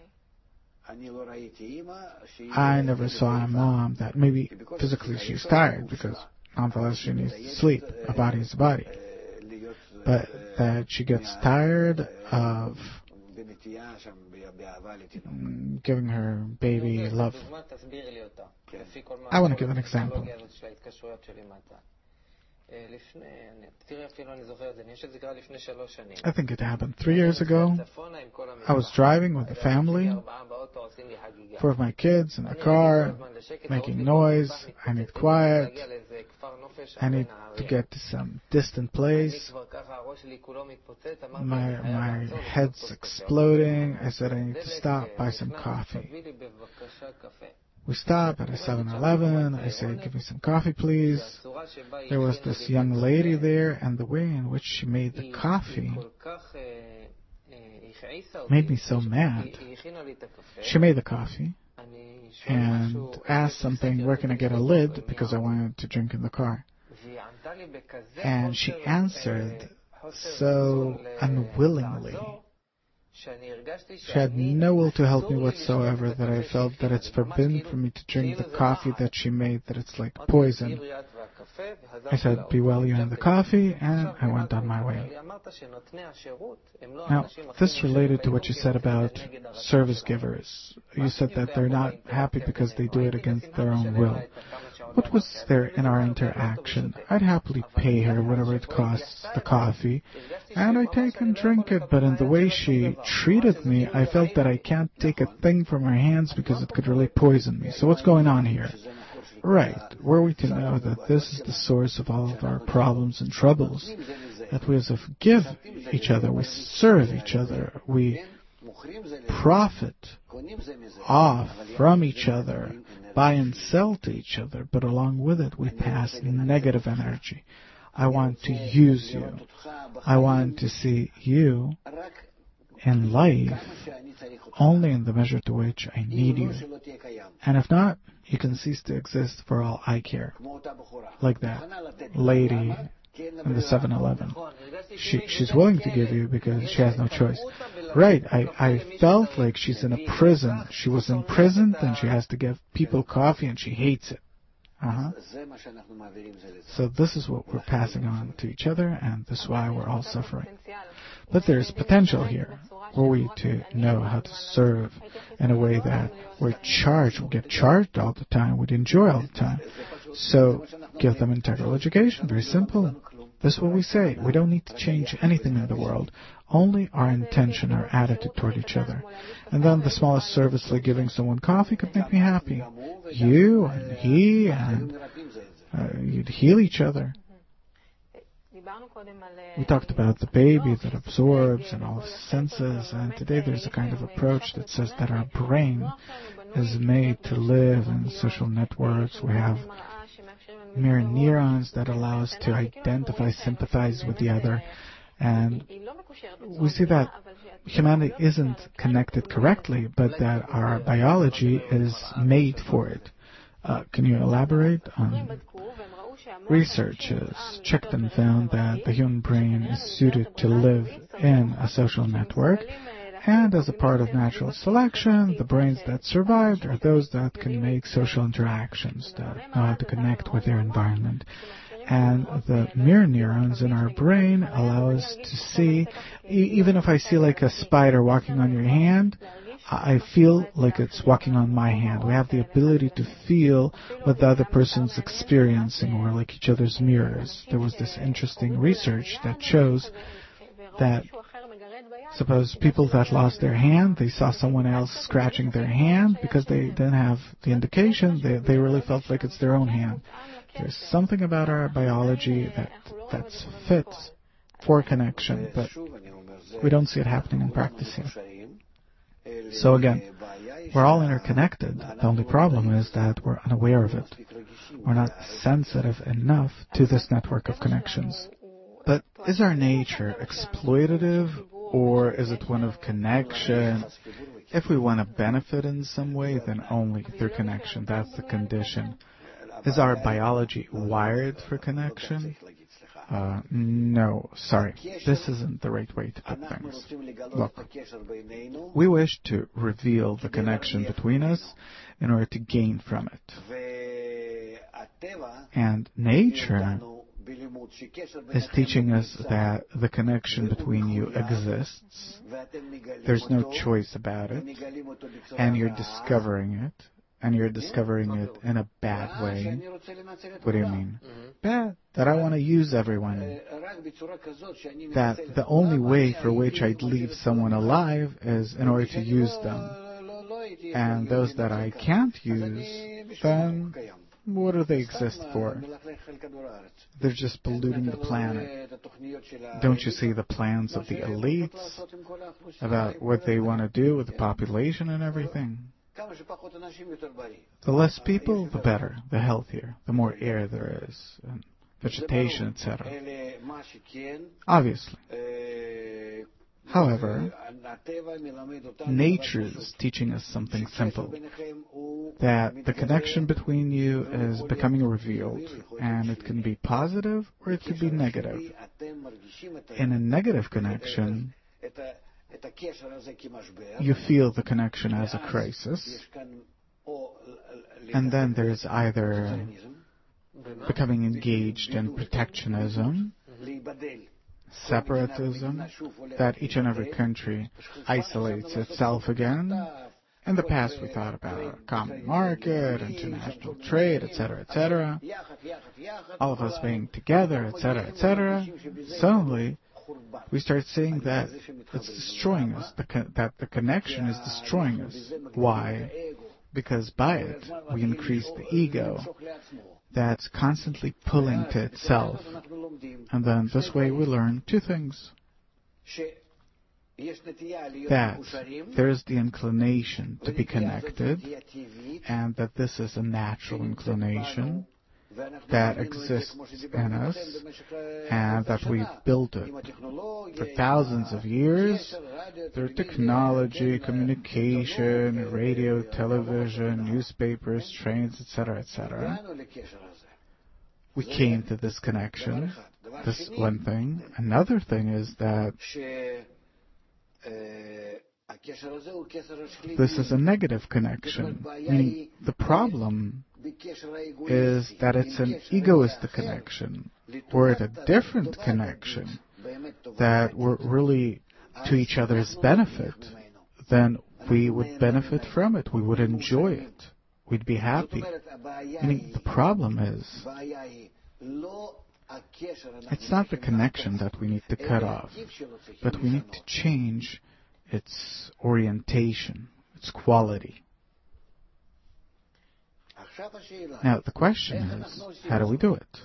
Speaker 2: I never saw a mom that maybe physically she's tired, because nonetheless she needs to sleep. A body is a body. But that she gets tired of giving her baby love. I want to give an example. I think it happened 3 years ago. I was driving with the family, 4 of my kids in the car, making noise. I need quiet. I need to get to some distant place. My head's exploding. I said I need to stop, buy some coffee. We stop at a 7-Eleven. I say, give me some coffee, please. There was this young lady there, and the way in which she made the coffee made me so mad. She made the coffee and asked something, where can I get a lid, because I wanted to drink in the car. And she answered so unwillingly. She had no will to help me whatsoever, that I felt that it's forbidden for me to drink the coffee that she made, that it's like poison. I said, be well, you and the coffee, and I went on my way. Now, this related to what you said about service givers. You said that they're not happy because they do it against their own will. What was there in our interaction? I'd happily pay her whatever it costs, the coffee, and I take and drink it, but in the way she treated me, I felt that I can't take a thing from her hands because it could really poison me. So what's going on here? Right. Were we to know that this is the source of all of our problems and troubles, that we as if give each other, we serve each other, we profit off from each other, buy and sell to each other, but along with it we pass negative energy. I want to use you. I want to see you in life only in the measure to which I need you. And if not, you can cease to exist for all I care. Like that lady in the 7-Eleven. She's willing to give you because she has no choice. Right, I felt like she's in a prison. She was imprisoned and she has to give people coffee and she hates it. So this is what we're passing on to each other, and this is why we're all suffering. But there's potential here. Were we to know how to serve in a way that we're charged, we get charged all the time, we'd enjoy all the time. So give them integral education, very simple. This is what we say. We don't need to change anything in the world, only our intention, our attitude toward each other. And then the smallest service, like giving someone coffee, could make me happy. You and he, and you'd heal each other. We talked about the baby that absorbs and all the senses, and today there's a kind of approach that says that our brain is made to live in social networks. We have mirror neurons that allow us to identify, sympathize with the other, and we see that humanity isn't connected correctly, but that our biology is made for it. Can you elaborate on researchers checked and found that the human brain is suited to live in a social network, and as a part of natural selection, the brains that survived are those that can make social interactions, that know how to connect with their environment. And the mirror neurons in our brain allow us to see, even if I see like a spider walking on your hand, I feel like it's walking on my hand. We have the ability to feel what the other person's experiencing. We're like each other's mirrors. There was this interesting research that shows that suppose people that lost their hand, they saw someone else scratching their hand because they didn't have the indication. They really felt like it's their own hand. There's something about our biology that's fit for connection, but we don't see it happening in practice here. So again, we're all interconnected. The only problem is that we're unaware of it. We're not sensitive enough to this network of connections. But is our nature exploitative, or is it one of connection? If we want to benefit in some way, then only through connection. That's the condition. Is our biology wired for connection? No, sorry. This isn't the right way to put things. Look, we wish to reveal the connection between us in order to gain from it. And nature is teaching us that the connection between you exists. There's no choice about it. And you're discovering it. And you're discovering it in a bad way. What do you mean? Bad. That I want to use everyone. That the only way for which I'd leave someone alive is in order to use them. And those that I can't use, then what do they exist for? They're just polluting the planet. Don't you see the plans of the elites about what they want to do with the population and everything? The less people, the better, the healthier, the more air there is, and vegetation, etc. Obviously. However, nature is teaching us something simple, that the connection between you is becoming revealed, and it can be positive or it can be negative. In a negative connection, you feel the connection as a crisis, and then there's either becoming engaged in protectionism, separatism, that each and every country isolates itself again. In the past we thought about a common market, international trade, etc., etc., all of us being together, etc., etc. Suddenly, we start seeing that it's destroying us, that the connection is destroying us. Why? Because by it, we increase the ego that's constantly pulling to itself. And then this way we learn two things. That there is the inclination to be connected, and that this is a natural inclination that exists in us, and that we've built it for thousands of years through technology, communication, radio, television, newspapers, trains, etc., etc. We came to this connection. This one thing. Another thing is that this is a negative connection, meaning the problem is that it's an egoistic connection. We're at a different connection that we're really to each other's benefit, then we would benefit from it. We would enjoy it. We'd be happy. Meaning the problem is, it's not the connection that we need to cut off, but we need to change its orientation, its quality. Now, the question is, how do we do it?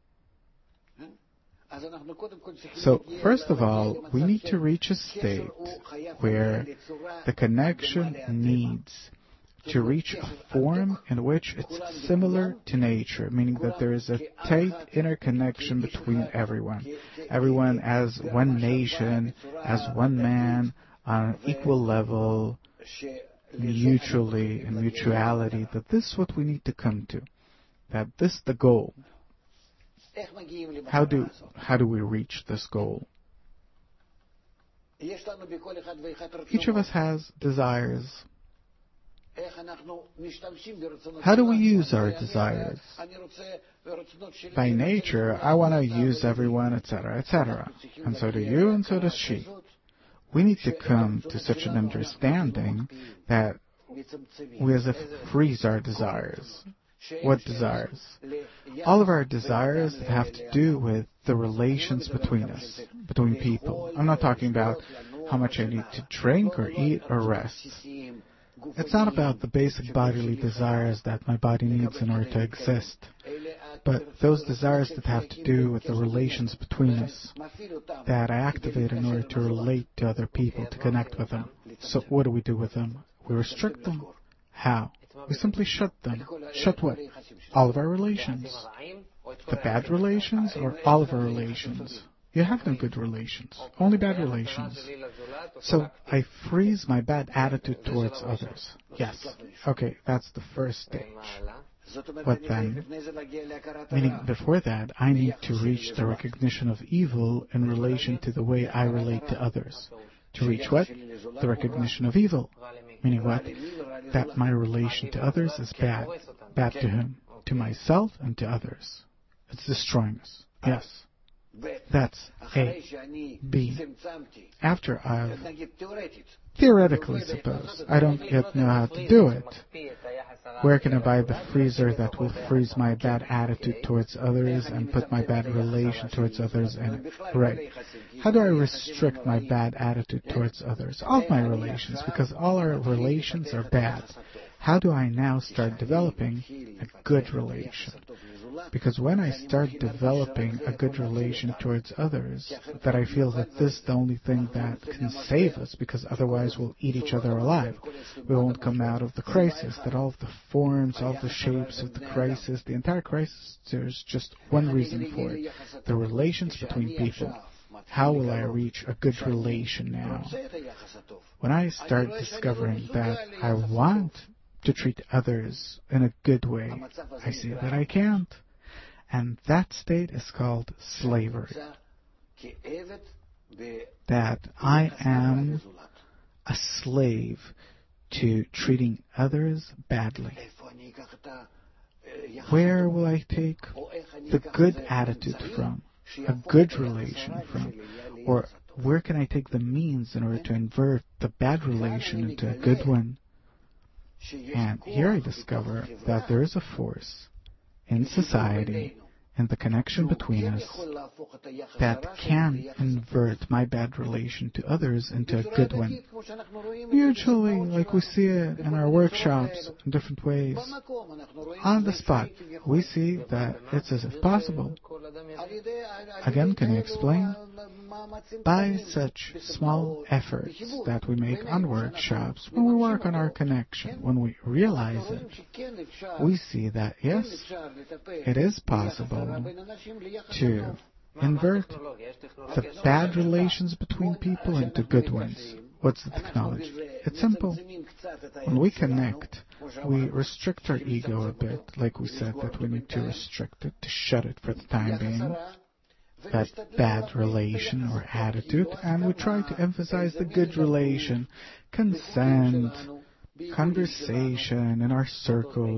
Speaker 2: So, first of all, we need to reach a state where the connection needs to reach a form in which it's similar to nature, meaning that there is a tight interconnection between everyone. Everyone as one nation, as one man, on an equal level, mutually, in mutuality, that this is what we need to come to, that this is the goal. How do we reach this goal? Each of us has desires. How do we use our desires? By nature, I want to use everyone, etc., etc. And so do you, and so does she. We need to come to such an understanding that we as if freeze our desires. What desires? All of our desires that have to do with the relations between us, between people. I'm not talking about how much I need to drink or eat or rest. It's not about the basic bodily desires that my body needs in order to exist, but those desires that have to do with the relations between us, that I activate in order to relate to other people, to connect with them. So what do we do with them? We restrict them. How? We simply shut them. Shut what? All of our relations. The bad relations or all of our relations? You have no good relations, only bad relations. So I freeze my bad attitude towards others. Yes. Okay, that's the first stage. But then, meaning before that, I need to reach the recognition of evil in relation to the way I relate to others. To reach what? The recognition of evil. Meaning what? That my relation to others is bad. Bad to whom? To myself and to others. It's destroying us. Yes. That's A. B. After I've theoretically suppose, I don't yet know how to do it, where can I buy the freezer that will freeze my bad attitude towards others and put my bad relation towards others in it? Right. How do I restrict my bad attitude towards others? All of my relations, because all our relations are bad. How do I now start developing a good relation? Because when I start developing a good relation towards others, that I feel that this is the only thing that can save us, because otherwise we'll eat each other alive. We won't come out of the crisis, that all of the forms, all of the shapes of the crisis, the entire crisis, there's just one reason for it. The relations between people. How will I reach a good relation now? When I start discovering that I want to treat others in a good way, I see that I can't. And that state is called slavery. That I am a slave to treating others badly. Where will I take the good attitude from? A good relation from? Or where can I take the means in order to invert the bad relation into a good one? And here I discover that there is a force in society, in the connection between us, that can invert my bad relation to others into a good one. Usually, like we see it in our workshops in different ways, on the spot, we see that it's as if possible. Again, can you explain? By such small efforts that we make on workshops, when we work on our connection, when we realize it, we see that, yes, it is possible to invert the bad relations between people into good ones. What's the technology? It's simple. When we connect, we restrict our ego a bit, like we said that we need to restrict it, to shut it for the time being, that bad relation or attitude, and we try to emphasize the good relation, consent, conversation in our circles,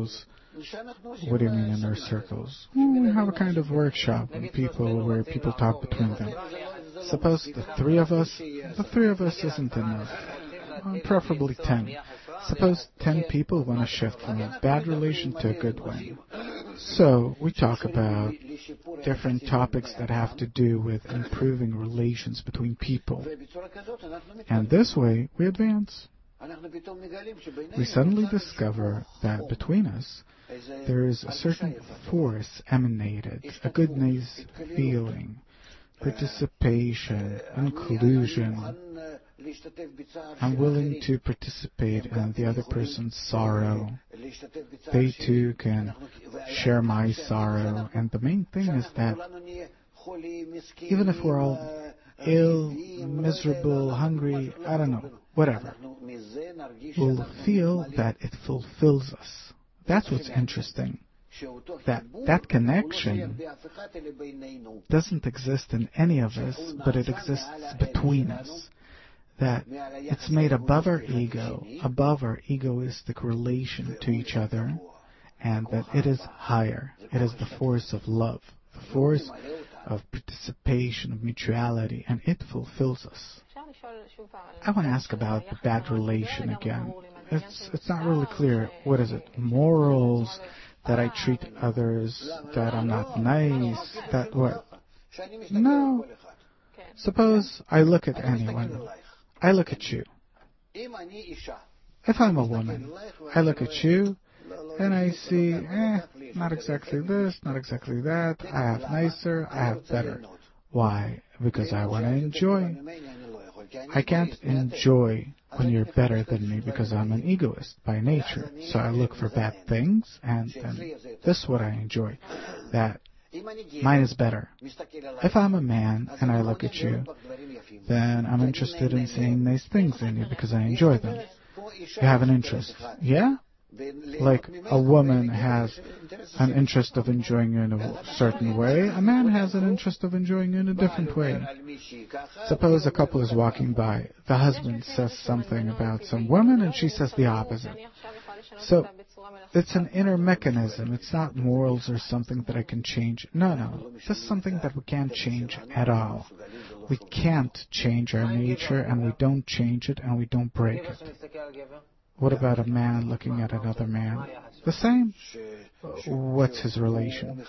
Speaker 2: What do you mean inner circles? Well, we have a kind of workshop where people talk between them. Suppose the three of us isn't enough. Preferably 10. Suppose 10 people want to shift from a bad relation to a good one. So we talk about different topics that have to do with improving relations between people. And this way we advance. We suddenly discover that between us there is a certain force emanated, a good nice feeling, participation, inclusion. I'm willing to participate in the other person's sorrow. They too can share my sorrow. And the main thing is that even if we're all ill, miserable, hungry, I don't know, whatever, we'll feel that it fulfills us. That's what's interesting. That connection doesn't exist in any of us, but it exists between us. That it's made above our ego, above our egoistic relation to each other, and that it is higher. It is the force of love, the force of participation, of mutuality, and it fulfills us. I want to ask about the bad relation again. It's not really clear. What is it? Morals, that I treat others, that I'm not nice, that what? No. Suppose I look at anyone. I look at you. If I'm a woman, I look at you and I see, not exactly this, not exactly that. I have nicer, I have better. Why? Because I want to enjoy. I can't enjoy when you're better than me because I'm an egoist by nature. So I look for bad things, and then this is what I enjoy. That mine is better. If I'm a man and I look at you, then I'm interested in seeing nice things in you because I enjoy them. You have an interest. Yeah? Like a woman has an interest of enjoying you in a certain way, a man has an interest of enjoying you in a different way. Suppose a couple is walking by. The husband says something about some woman and she says the opposite. So it's an inner mechanism. It's not morals or something that I can change. No. This is something that we can't change at all. We can't change our nature, and we don't change it, and we don't break it. What about a man looking at another man? The same. What's his relation?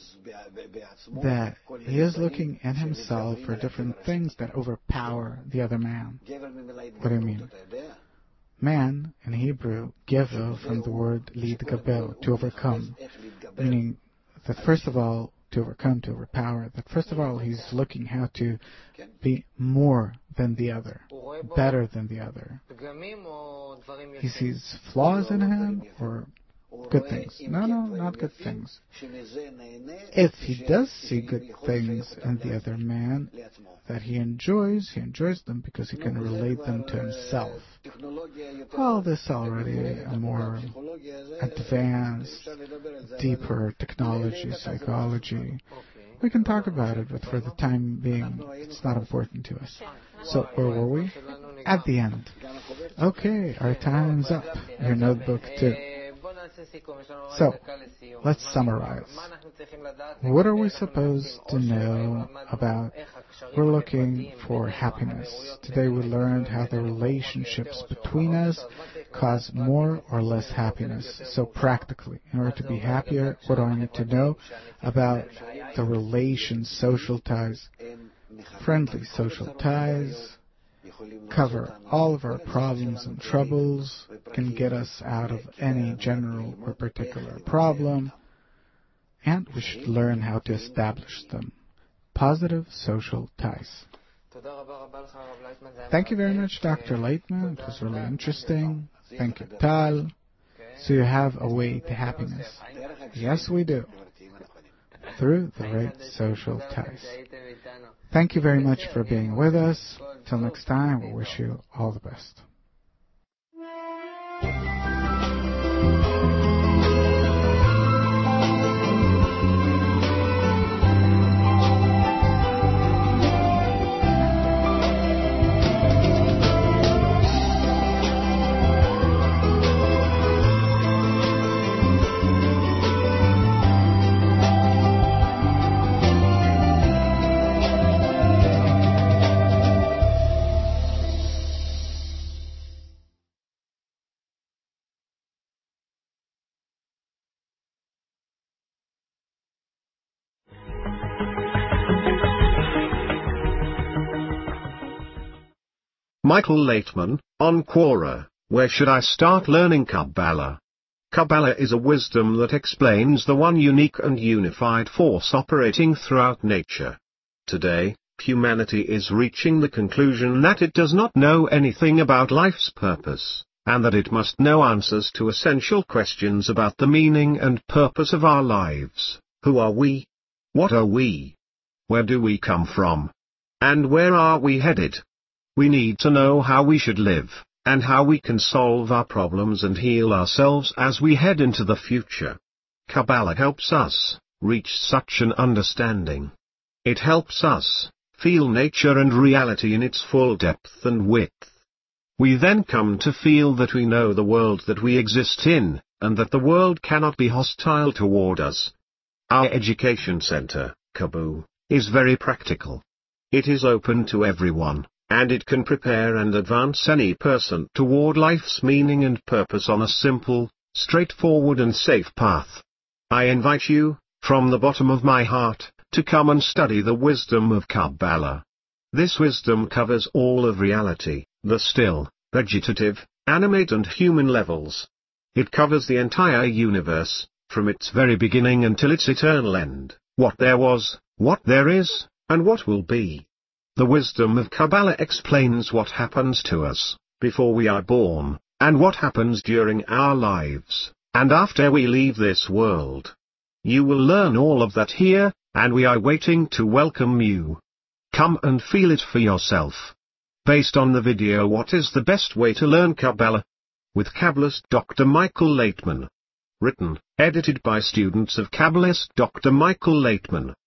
Speaker 2: That he is looking in himself for different things that overpower the other man. What do you mean? Man, in Hebrew, gevel, from the word lidgabel, to overcome. Meaning that first of all, to overcome, to overpower, that first of all he's looking how to be more than the other, better than the other. He sees flaws in him or good things. No, not good things. If he does see good things in the other man that he enjoys them because he can relate them to himself. Well, this already a more advanced, deeper technology, psychology. We can talk about it, but for the time being, it's not important to us. So, where were we? At the end. Okay, our time's up. Your notebook too. So, let's summarize. What are we supposed to know about? We're looking for happiness. Today we learned how the relationships between us cause more or less happiness. So practically, in order to be happier, what do I need to know about the relations, social ties? Friendly social ties cover all of our problems and troubles, can get us out of any general or particular problem, and we should learn how to establish them. Positive social ties. Thank you very much, Dr. Leitman. It was really interesting. Thank you, Tal. So you have a way to happiness. Yes, we do. Through the right social ties. Thank you very much for being with us. Till next time, we wish you all the best.
Speaker 1: Michael Laitman, on Quora, where should I start learning Kabbalah? Kabbalah is a wisdom that explains the one unique and unified force operating throughout nature. Today, humanity is reaching the conclusion that it does not know anything about life's purpose, and that it must know answers to essential questions about the meaning and purpose of our lives. Who are we? What are we? Where do we come from? And where are we headed? We need to know how we should live, and how we can solve our problems and heal ourselves as we head into the future. Kabbalah helps us reach such an understanding. It helps us feel nature and reality in its full depth and width. We then come to feel that we know the world that we exist in, and that the world cannot be hostile toward us. Our education center, Kaboo, is very practical. It is open to everyone, and it can prepare and advance any person toward life's meaning and purpose on a simple, straightforward and safe path. I invite you, from the bottom of my heart, to come and study the wisdom of Kabbalah. This wisdom covers all of reality, the still, vegetative, animate and human levels. It covers the entire universe, from its very beginning until its eternal end, what there was, what there is, and what will be. The wisdom of Kabbalah explains what happens to us before we are born, and what happens during our lives, and after we leave this world. You will learn all of that here, and we are waiting to welcome you. Come and feel it for yourself. Based on the video, what is the best way to learn Kabbalah? With Kabbalist Dr. Michael Laitman. Written, edited by students of Kabbalist Dr. Michael Laitman.